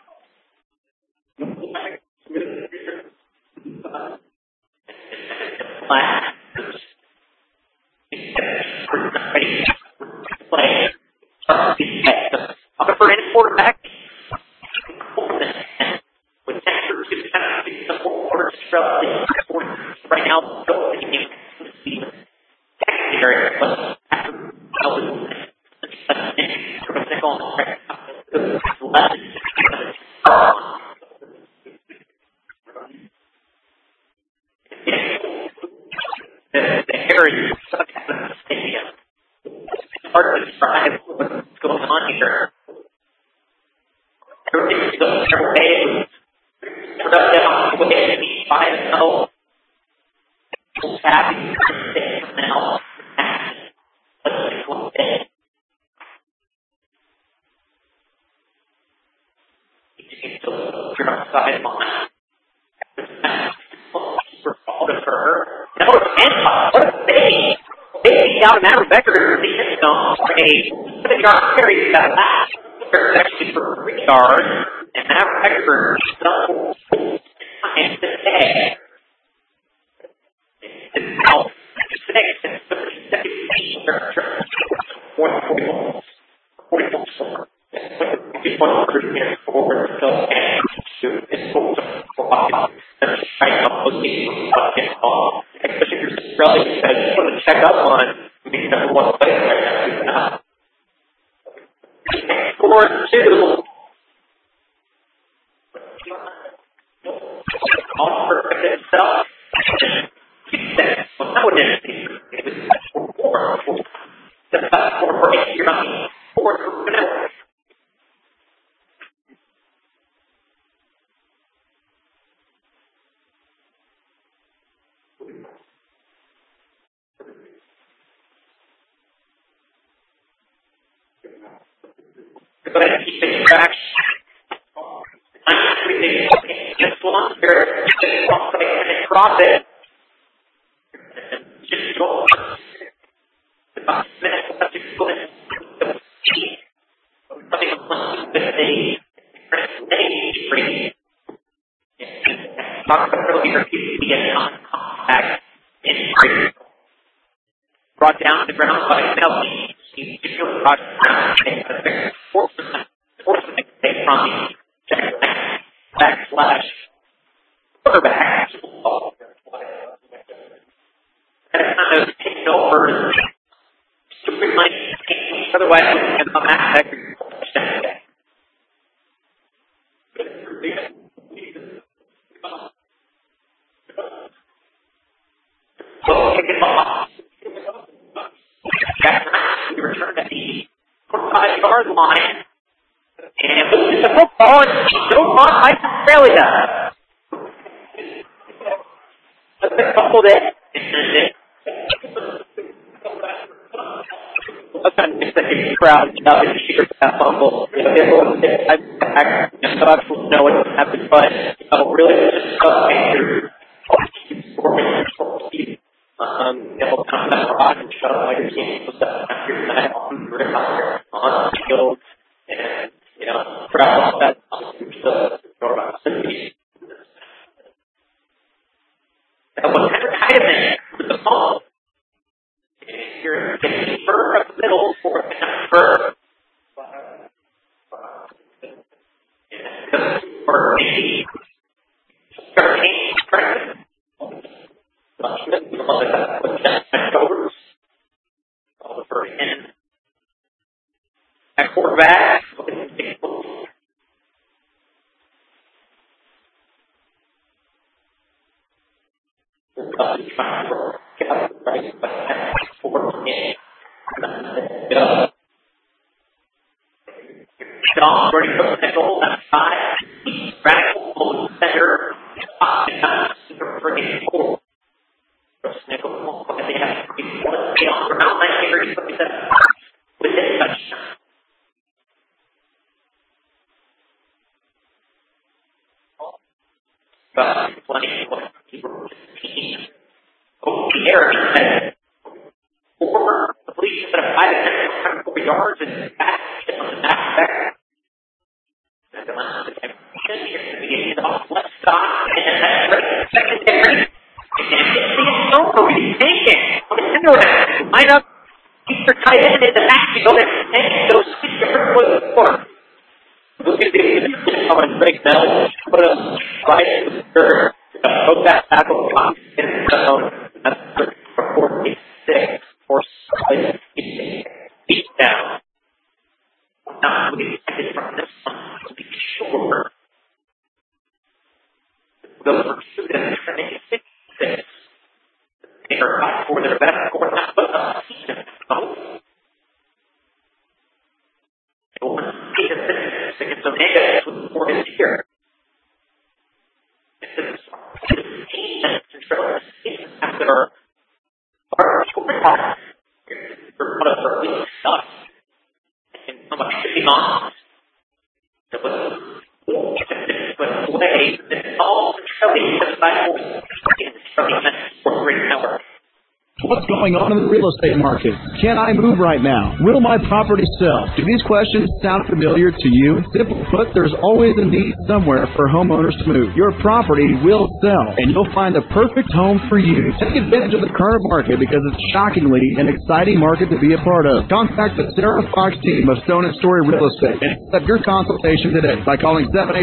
Play. For any quarterback, with Texas the quarter right now, secondary, but the heritage of the stadium. It's hard to describe what's going on here. Everything's going their way. Productive way to be 5-0. Happy now. you're on the sideline. All of her. No, what a baby. Baby out of Maverick Becker. The end zone for a 7-yard carry to that last. It's actually for 3 yards. And Maverick Becker double time today. It's now 6 and 44. 44. It's 100 minutes forward. So, it's full of right up those games, especially if you're relatively just want to check up on maybe number one player right now. 4-2. All perfect itself. Well, that would it was 4. The best 4 break. You're not 4 minutes. Go ahead and keep it track. This one here, cross it. Just go. About a minute left to go in. Talk about earlier, people get contact in brought down to the ground by Melody. He's brought down to 4% from the backslash quarterback. And it's kind of taken over. Otherwise, we can come back. So, kick it off. We return at the 45-yard line. And it's a football and so on by Australia. Let's couple that. I'm trying to get the crowd out in the shooter that fumble. I don't absolutely know what happened, but really just kind of rock and shut like a game on the field and crowd that that was kind of with the ball. You're getting further up the middle for the number. For maybe 13 practice. All the first in. At quarterback. Sean ready for the nickel, left side. Radical center. For a 4. Nickel. They have to be on the ground line here. With this touchdown. Plenty of team. Eric for completion at 5 to 10 yards and back on the back. Off left side and that's secondary. And over he's taking on the center line up. Keep your tight end in the backfield and those 6 yards for the score. Look at the Greg Bell put us right in the third. Hope that tackle comes in the zone. That's for 46 or beat down. Now we get from this one to be sure. Those are 2 and 26. They are back for their best score now, but the season. They will see the statistics against Omega for this year. This is 15 minutes control the season after our scoring part for one of our league stuff. And how much shipping on. It was 4 What's going on in the real estate market? Can I move right now? Will my property sell? Do these questions sound familiar to you? Simply put, there's always a need somewhere for homeowners to move. Your property will sell, and you'll find the perfect home for you. Take advantage of the current market because it's shockingly an exciting market to be a part of. Contact the Sarah Fox team of Stone & Story Real Estate and set your consultation today by calling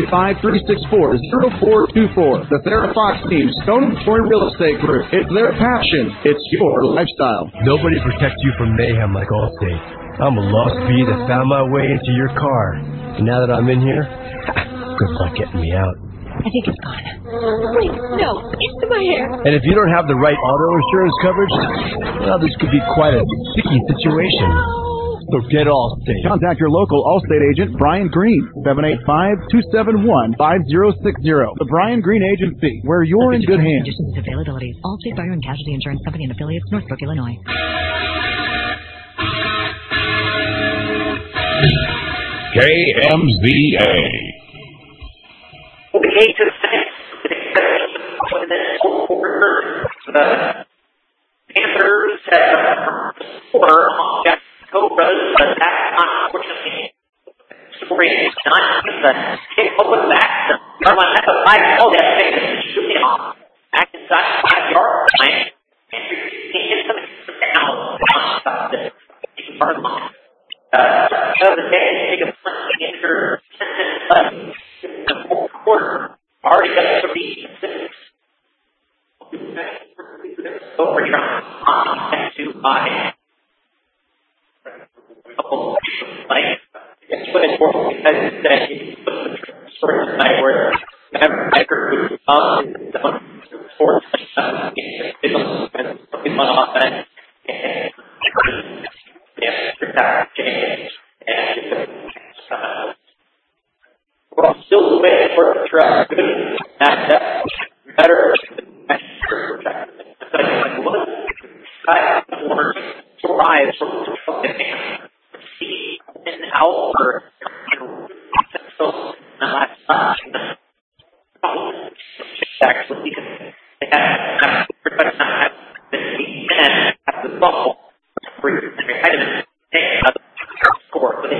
785-364-0424. The Sarah Fox team, Stone & Story Real Estate Group. It's their passion. It's your lifestyle. Nobody protects you from mayhem like Allstate. I'm a lost bee that found my way into your car. And now that I'm in here, good luck getting me out. I think it's gone. Wait, no, it's in my hair. And if you don't have the right auto insurance coverage, well, this could be quite a sticky situation. So get Allstate. Contact your local Allstate agent, Brian Green, 785-271-5060. The Brian Green Agency, where you're in good hands. Conditions and availability. Allstate Fire and Casualty Insurance Company and affiliates, Northbrook, Illinois. KMZA. The gate is the Panthers were Jack Cobras, but that's unfortunately story is not the kick over the back. Carolina has a 5-ball that shooting off. Back inside 5-yard line. And you can some down on the hard line. The day take a punt in the fourth quarter. Already got 36. Overtime to by it's what it's worth because that he put the story tonight where Becker would up and down for touchdowns on offense and we're still waiting for the truck. Good better rise from see and out for last actually they have the bubble score but they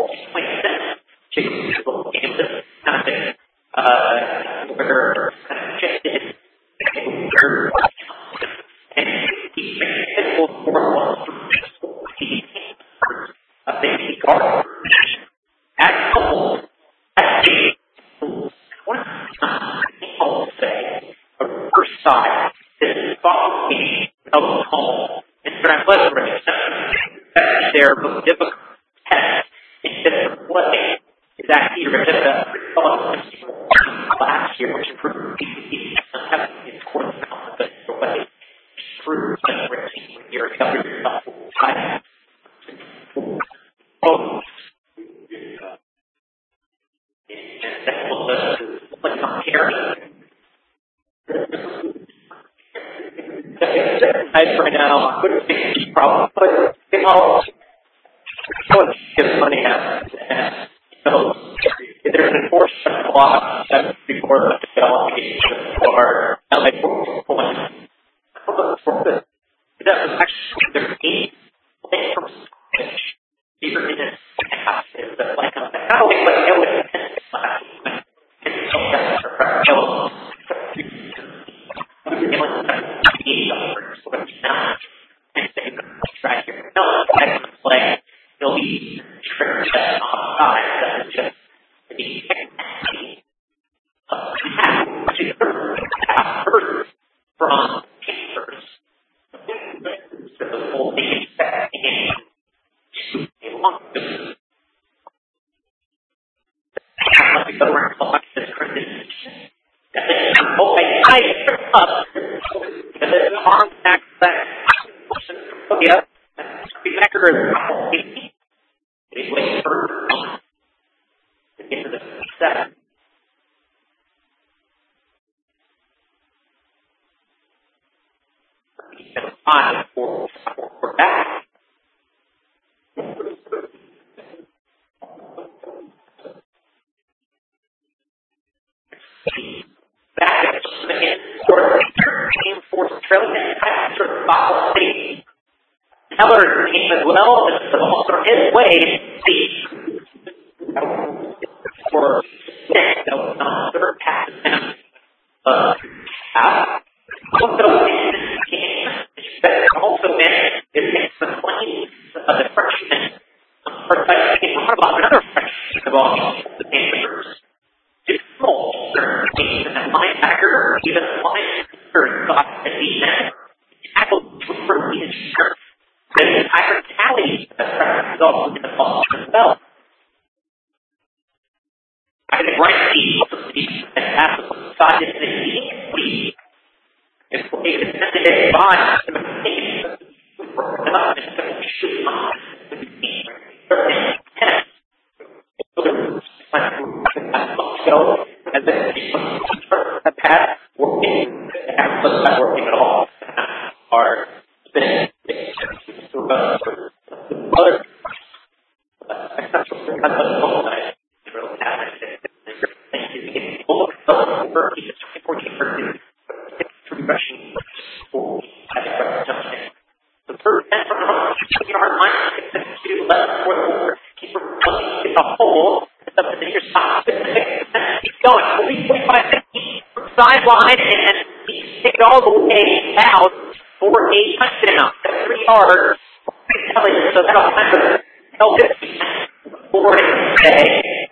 their most difficult test instead of play is actually last year, which improved his course but improved when you're right now, I couldn't think of the problem, but give money out. So there's an enforcement block that's before the allocation or LA points. That was actually their 8 from switch. These are in a passive, but like how they let go with He'll be tricked outside. That's just the from Panthers. So the whole thing is that to a long distance. Let me go around the block this credit. Oh, I tripped up. And then arm back that. Yeah. Becker is he's waiting for to get to the 7. He's going to 5 for back. Back at the sort of team force trailing sort of Buffalo State. Teller came as well. The ball from his way. For six. That was not the third pass. Also managed to mix the claims of the freshman. Or about another freshman. The ball the Panthers. Just small. And linebacker, even linebacker, got the defense. Tackled for the insurance. The entire tally results in the ball itself. I think right team and pass the side is the lead. It's played by the and then the pass working and not working at all are spinning other the third and from the 20-yard line, 6-2 left for the quarter. Keeper in the hole. It's up to the near side. Keep going. 45-50 sideline, and he kicked all the way out for a touchdown. 3 yards. So that'll help it for today.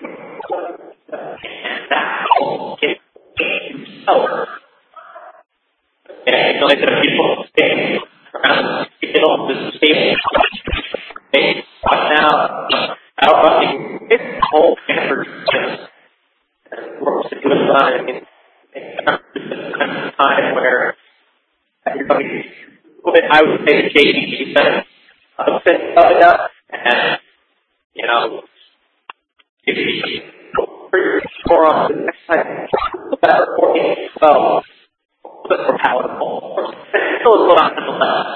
And that will get over. And so it's a beautiful thing. Around the stable. Now, out running this whole Stanford works to do a time in time where everybody, I would say the JV defense upset enough, and, you know, if you score on the next time, the better 14-12. But more palatable. Still a little out on the left.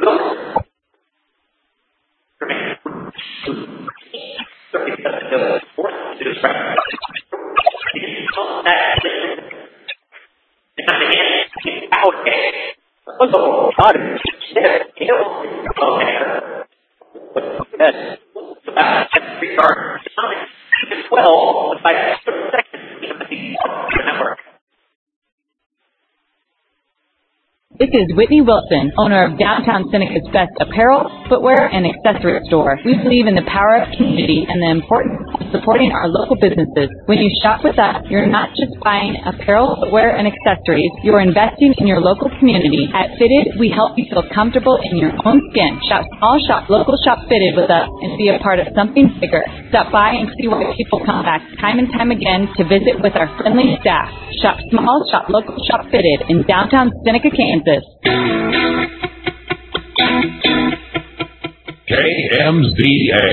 This is Whitney Wilson, owner of Downtown Seneca's best apparel, footwear, and accessory store. We believe in the power of community and the importance of supporting our local businesses. When you shop with us, you're not just buying apparel, footwear, and accessories. You're investing in your local community. At Fitted, we help you feel comfortable in your own skin. Shop small, shop local, shop Fitted with us, and be a part of something bigger. Stop by and see why people come back time and time again to visit with our friendly staff. Shop small, shop local, shop Fitted in downtown Seneca, Kansas. KMZA.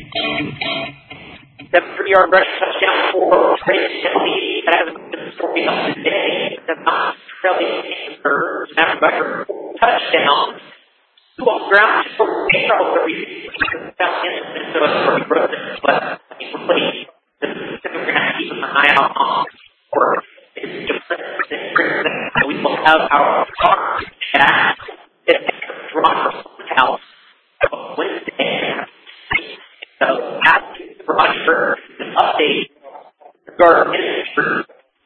7-3-yard rush touchdown for Tracy Kelly. That hasn't been the story of the day. That's not Kelly Sanders. Snapbacker touchdown. Two off the ground for Charles that we found in Minnesota for the growth. But I think we're putting the we're going to keep an eye out on for it's just we will have our talk chat at Roger's house Wednesday. So ask Roger an update regarding his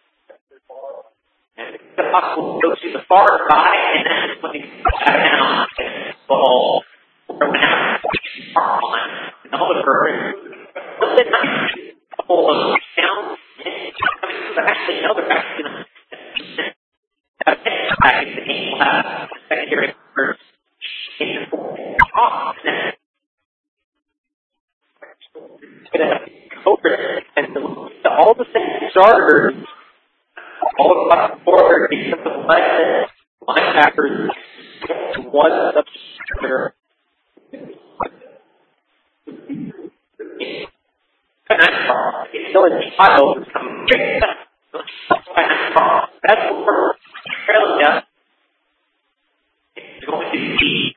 and the puck will go to the far side and then it's looking down and the ball we're going to have far on and Oliver a couple of sounds actually no they're actually going to back in the game will have the secondary first in the off and all the same starters all across the board defensive linemen, linebackers, one substitute. It's still in child coming that's for Australia. It's going to be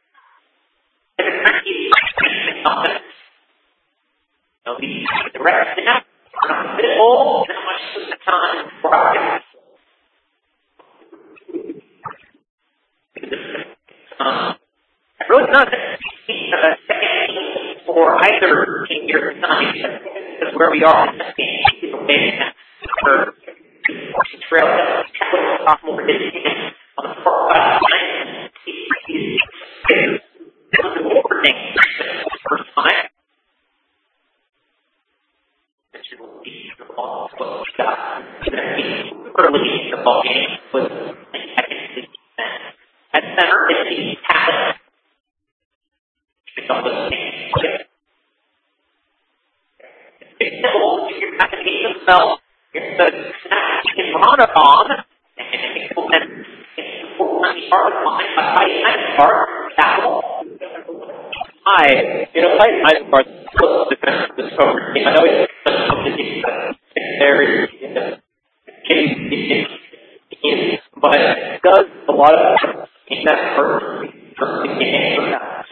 the rest snap, middle, and how much of the time broadcast. Really not either in your design, because where we are in this game, is a way for trail sophomore edition on the far side first time. Early in the ball game was at center is the tablet. You're not going to get yourself the snap in Monotone, and it will then I close to this program. I know it's there, but it does a lot of in that first game.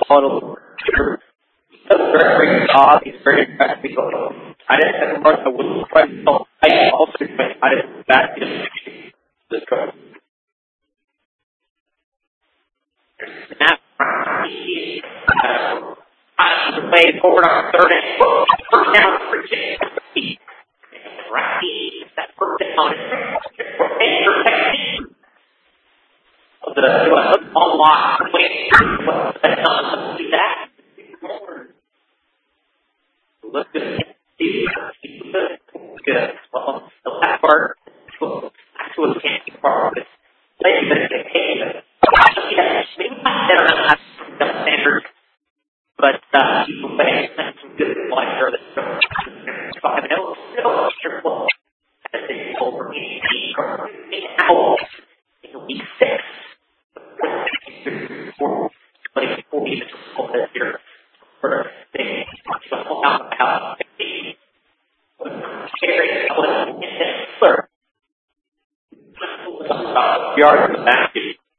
He does a very great job. He's very impressive. I didn't have much. I wouldn't try to tell. I also I didn't back this coach. Snap. Plays forward on third and first down for Jake. That first down the unlock. See that? Look good. Good. Well, the last part actually can't be part of it. Maybe not better than that standard. But people say some good life service. So I know triple as they over in week 6. But it's 40 minutes this year for they pull out about 15. Yards in the back.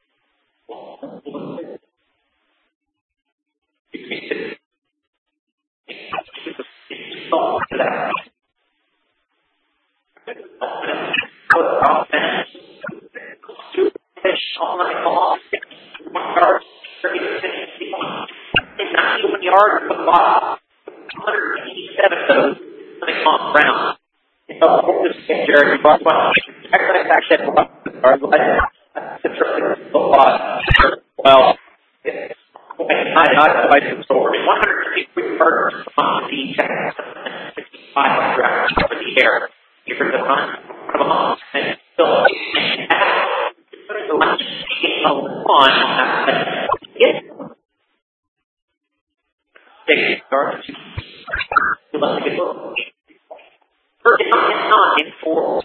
Yards with 187 of those coming off ground. So, Jared, you talked about actually well, not quite the story. 153 yards on the 65 draft for the air. You're the run from a month and still not in 4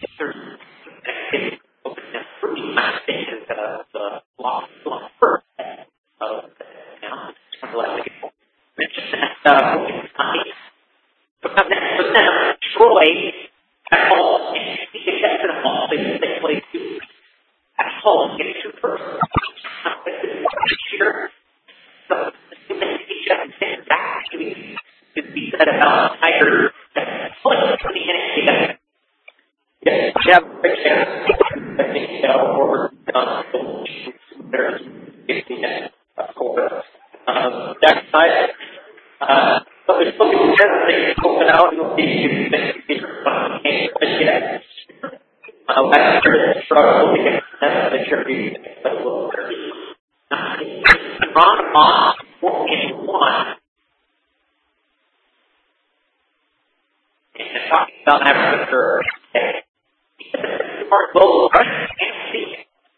Troy at home, he gets to the ball, they play 2 at home, get 2 first. So, could be said about Tiger. Yes, you have a great chance. I think forward there's 15 back side. So there's looking at things open out, you'll see last year struggled against that, the Cherokee, but a little Ron Moss, 4-1. And talking about Africa, our global rush and see.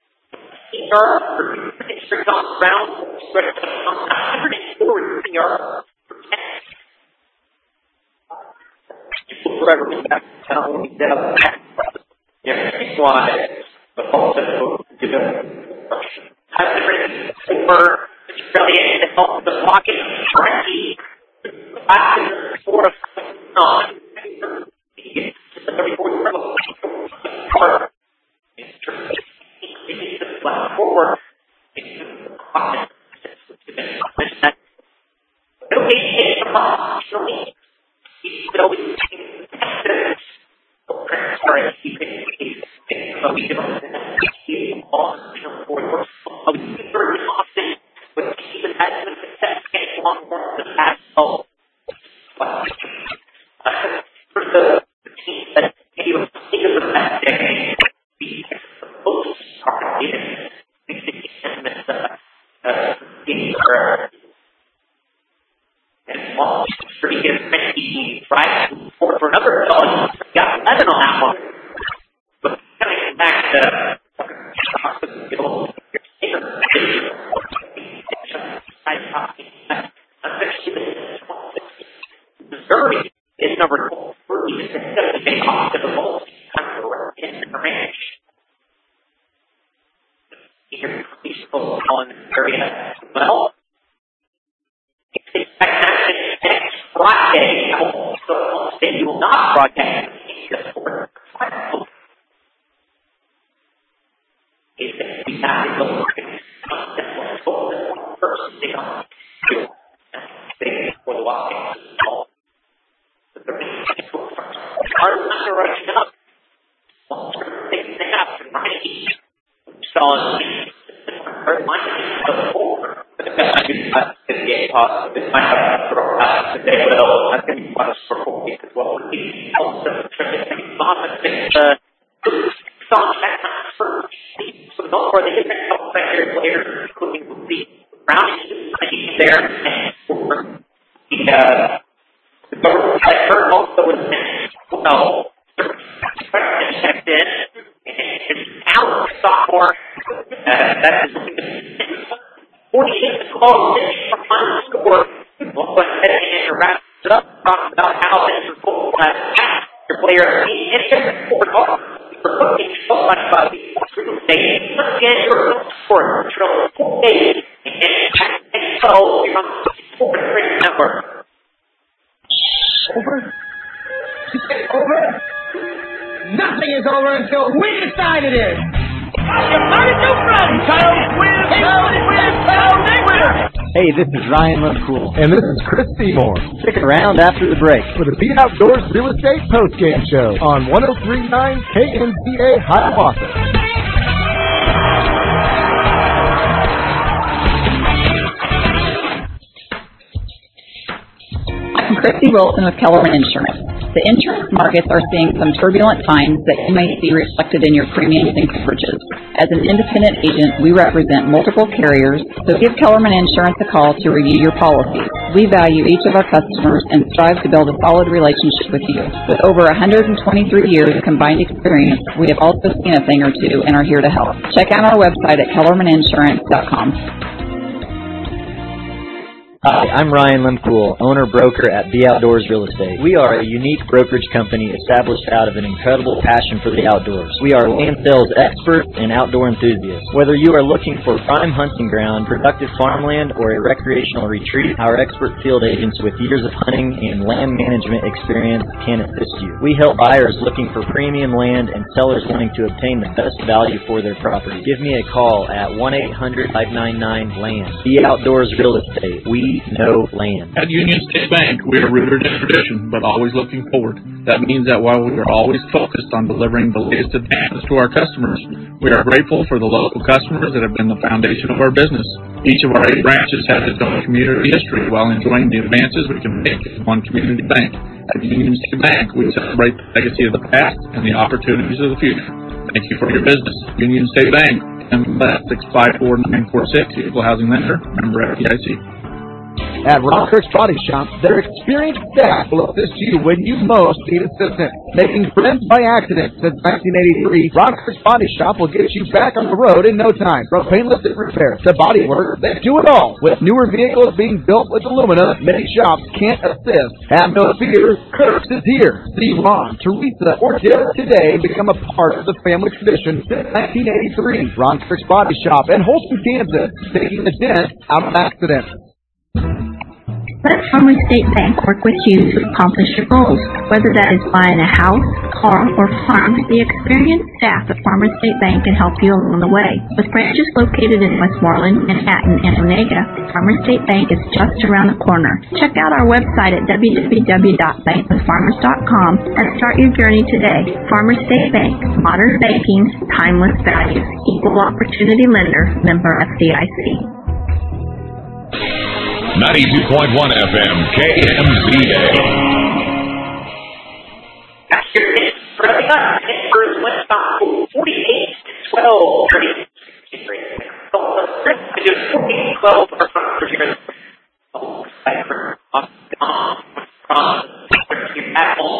District on the ground, spread 104 yards for 10. Forever been back to town when we did up the why, but also to the I've been super brilliant to help the pocket Frankie. Back in the 4 of 9. It's just a 34 part. It's true. It's just flat forward. It's just the pocket. It's that. It'll be a actually. It's always tested. Sorry, right? For another fellow, got 11 on that one. But coming back to Missouri is number 3. It's off to the most in the range. Here, police on the area. Well, expect action next Friday. So they will not broadcast the sport. If we have to go first, they don't do for the wild game. Our rushing up. They have to right. So, this might have today, well, that's going to be much for 4 weeks as well. Also, so don't worry, they get a couple secondary players, including the Browns there, and the government expert also was well, checked in, and Allen sophomore, that is 48 to 12 from final score. We'll go ahead and wrap it up, talk about how this is going your player and for looking so much about the real estate. Let's get your support for 4 days and so you're on the 4th number. Over? Over? Nothing is over until we decide it is. Hey, this is Ryan LeCool. And this is Chris Seymour. Stick around after the break for the Beat Outdoors Real Estate Postgame Show on 103.9 KNZA Hiawatha. I'm Christy Wilson with Kellerman Insurance. The insurance markets are seeing some turbulent times that you may see reflected in your premiums and coverages. As an independent agent, we represent multiple carriers, so give Kellerman Insurance a call to review your policies. We value each of our customers and strive to build a solid relationship with you. With over 123 years of combined experience, we have also seen a thing or two and are here to help. Check out our website at kellermaninsurance.com. Hi, I'm Ryan Lemcool, owner-broker at Be Outdoors Real Estate. We are a unique brokerage company established out of an incredible passion for the outdoors. We are land sales experts and outdoor enthusiasts. Whether you are looking for prime hunting ground, productive farmland, or a recreational retreat, our expert field agents with years of hunting and land management experience can assist you. We help buyers looking for premium land and sellers wanting to obtain the best value for their property. Give me a call at 1-800-599-LAND. Be Outdoors Real Estate. We know land. At Union State Bank, we are rooted in tradition, but always looking forward. That means that while we are always focused on delivering the latest advances to our customers, we are grateful for the local customers that have been the foundation of our business. Each of our 8 branches has its own community history while enjoying the advances we can make as one community bank. At Union State Bank, we celebrate the legacy of the past and the opportunities of the future. Thank you for your business. Union State Bank, MLS 654-946, Equal Housing Lender, member FDIC. At Rockhurst Body Shop, their experienced staff will assist you when you most need assistance. Making friends by accident since 1983, Rockhurst Body Shop will get you back on the road in no time. From paintless repair to body work, they do it all. With newer vehicles being built with aluminum, many shops can't assist. Have no fear, Kurtz is here. See Ron, Teresa, or Jared today become a part of the family tradition since 1983. Rockhurst Body Shop in Holston, Kansas, taking the dent out of accidents. Let Farmers State Bank work with you to accomplish your goals. Whether that is buying a house, car, or farm, the experienced staff at Farmers State Bank can help you along the way. With branches located in Westmoreland, Manhattan, and Onega, Farmers State Bank is just around the corner. Check out our website at www.bankwithfarmers.com and start your journey today. Farmers State Bank, modern banking, timeless values, equal opportunity lender, member FDIC. 92.1 FM, KMZA. After this, running up, Pittsburgh went about 48-12. 48-12 for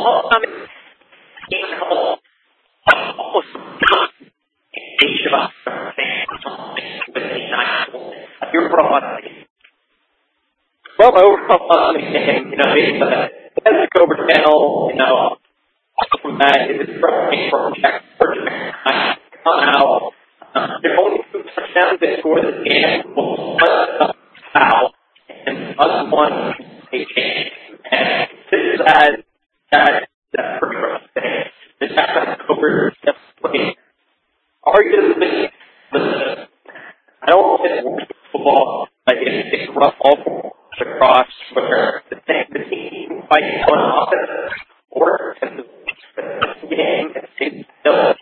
Well, overall, as Cobra Channel, from that, it is from Jack come out. There's only 2 touchdowns that score the game. Foul. And us one change. And this is that's pretty rough thing. This is Cobra definitely arguably, I don't know if it's worse football, but it's rough all across where the team fights on offense or the game is still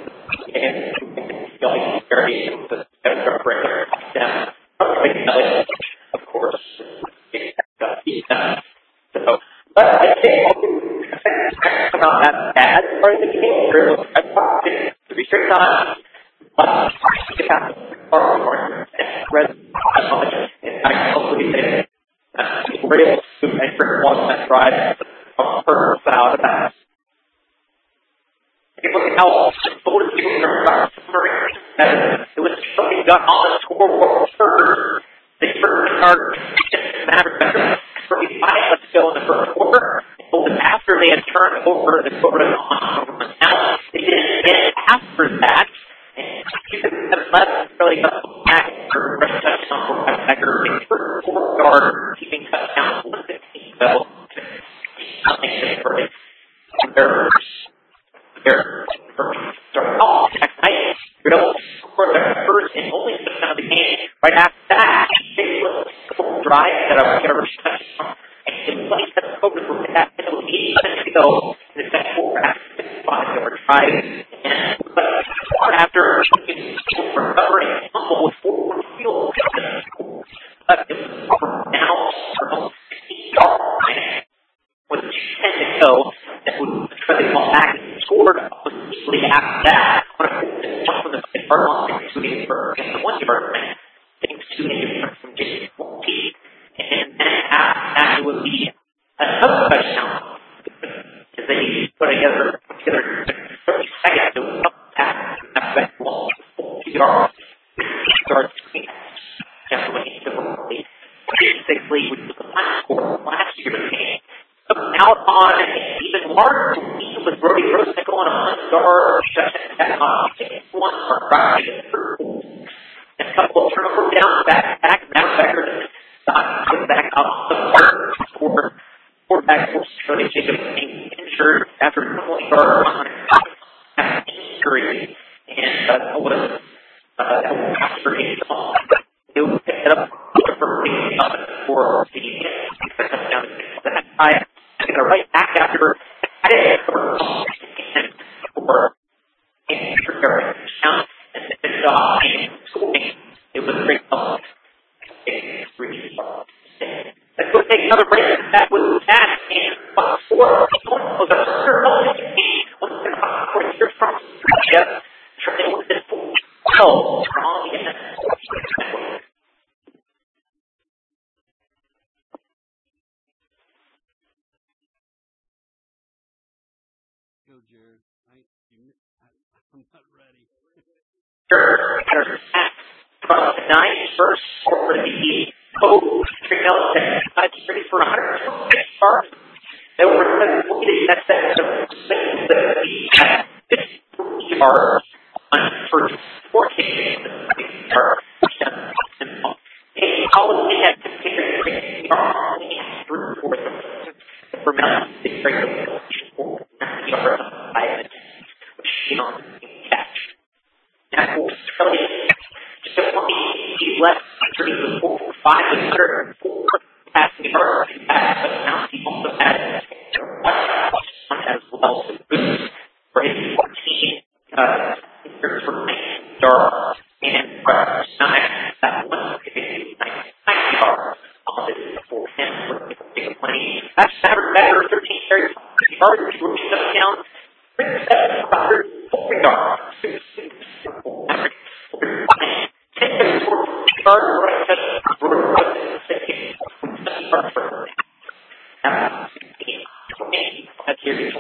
and very down. Of course, so, but I think not that bad part of the game. I thought to be straight on, but I hopefully we're able to make one that drive per foul of that. If you look at how both people are it was something got on the scoreboard first. They first started better. 35 let's go in the first quarter. It was after they had turned over the quarter on. Now they didn't get after that. And you can have less really got back for rush touchdown for Becker. They first 4 yard keeping touchdown 115. So nothing different. They're starting off next night. You're able to score their first and only touchdown of the game. Right after that, they will drive that a rush touchdown. And in place of the focus for that, it was 8 minutes to go in the second quarter after 5-yard drive. And after recovering a fumble with 4 field goals, it was now from 16 yards line with 10 to go. That would try to call back and scored immediately after that. One from the first line, 2 games for the 1-yard line. Thanks to the difference from Jason Mulkey. And then after that, it would be another touchdown. Because they put together 30 seconds to up that ball. 2 yards. Starts definitely basically with the last score last year's game. Out on an even larger lead with Brody Grosnick on a 1-yard one for Friday. And a couple of turnovers down, back, Becker back up the part for quarterback Cody Jacobs being injured after a couple of yards on an injury. And that was after it was picked up for the touchdown. That time, they're right back after for and scoring. It was great. Let's go take another break. That was that. And four was a here from Georgia. Trying with this 12 strong again. Go, Jared. I'm not ready. From the 9 first for the Code Trickle ready for 126 yards. They were completed at that 50 yards on first 14 yards. All they had to take a yards for the for Mountain State regulation for yards on 5 minutes, which catch. That was really just a funny left 504 passing yards. But now he also had as well. So good for his 14 for 9 yards and 9 that one 9 yards on this for him for the plenty. That's better 13 carries yards to touchdown. 4 yards. 10 yards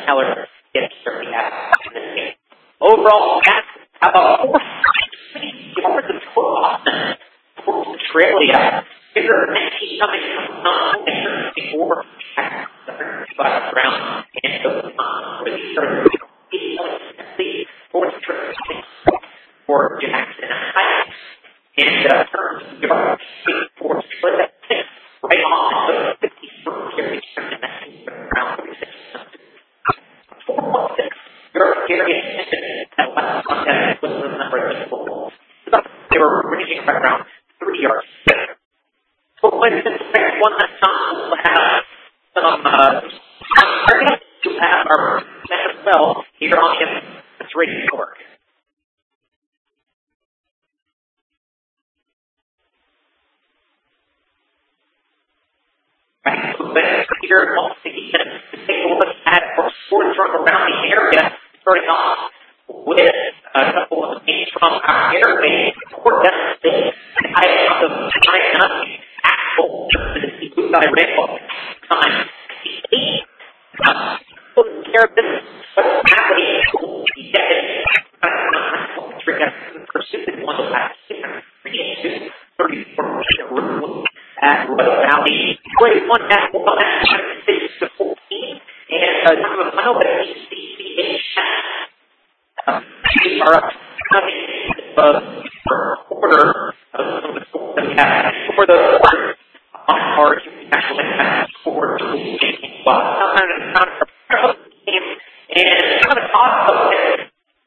Heller gets certainly out in this game. Overall, that's about 4 yards of Austin. Australia. Bigger 19 coming from before round and fourth trip for Jackson Heights. And turns for split at 6 right on the 51st carry round 36. 4.6. Europe carry at last contest was the number of football. They were ranging right around 3 yards. But when this next one last time, we'll have some to have our NFL here on the Radio Network. Right, so here, once again, to take a look at our sports from around the area, starting off with a couple of games from our area. Fort Bend State, I have the 9-0 Axel versus the Buckeye Rainbow. Time 8. Taking care of business, but happily, pursued one of that 34 at Red Valley. Played one at 6-14, and some of the final, but ACCH are up for a quarter of some of the scores that we have for the our actually scored sometimes it's not a game, and kind of talk about it.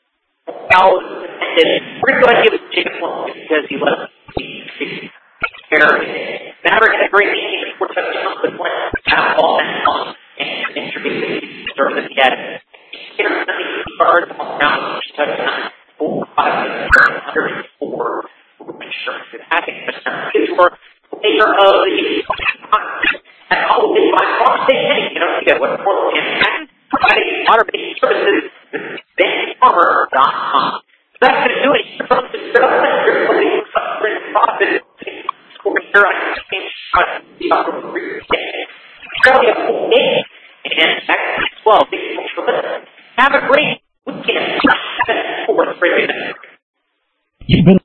We're going to go ahead and give it to Jacob one because he left the Maverick had a great game for touchdowns, but went out ball and introduced the service he had. 70 yards on down, touchdown, 104 insurance. I think his work later of the and all of this by Fox State City. You don't forget what Portland and providing water-based services, BenFarmer.com. So that's going to do it from the profit score here on the Australia full game. And back to 12. Have a great weekend. You've been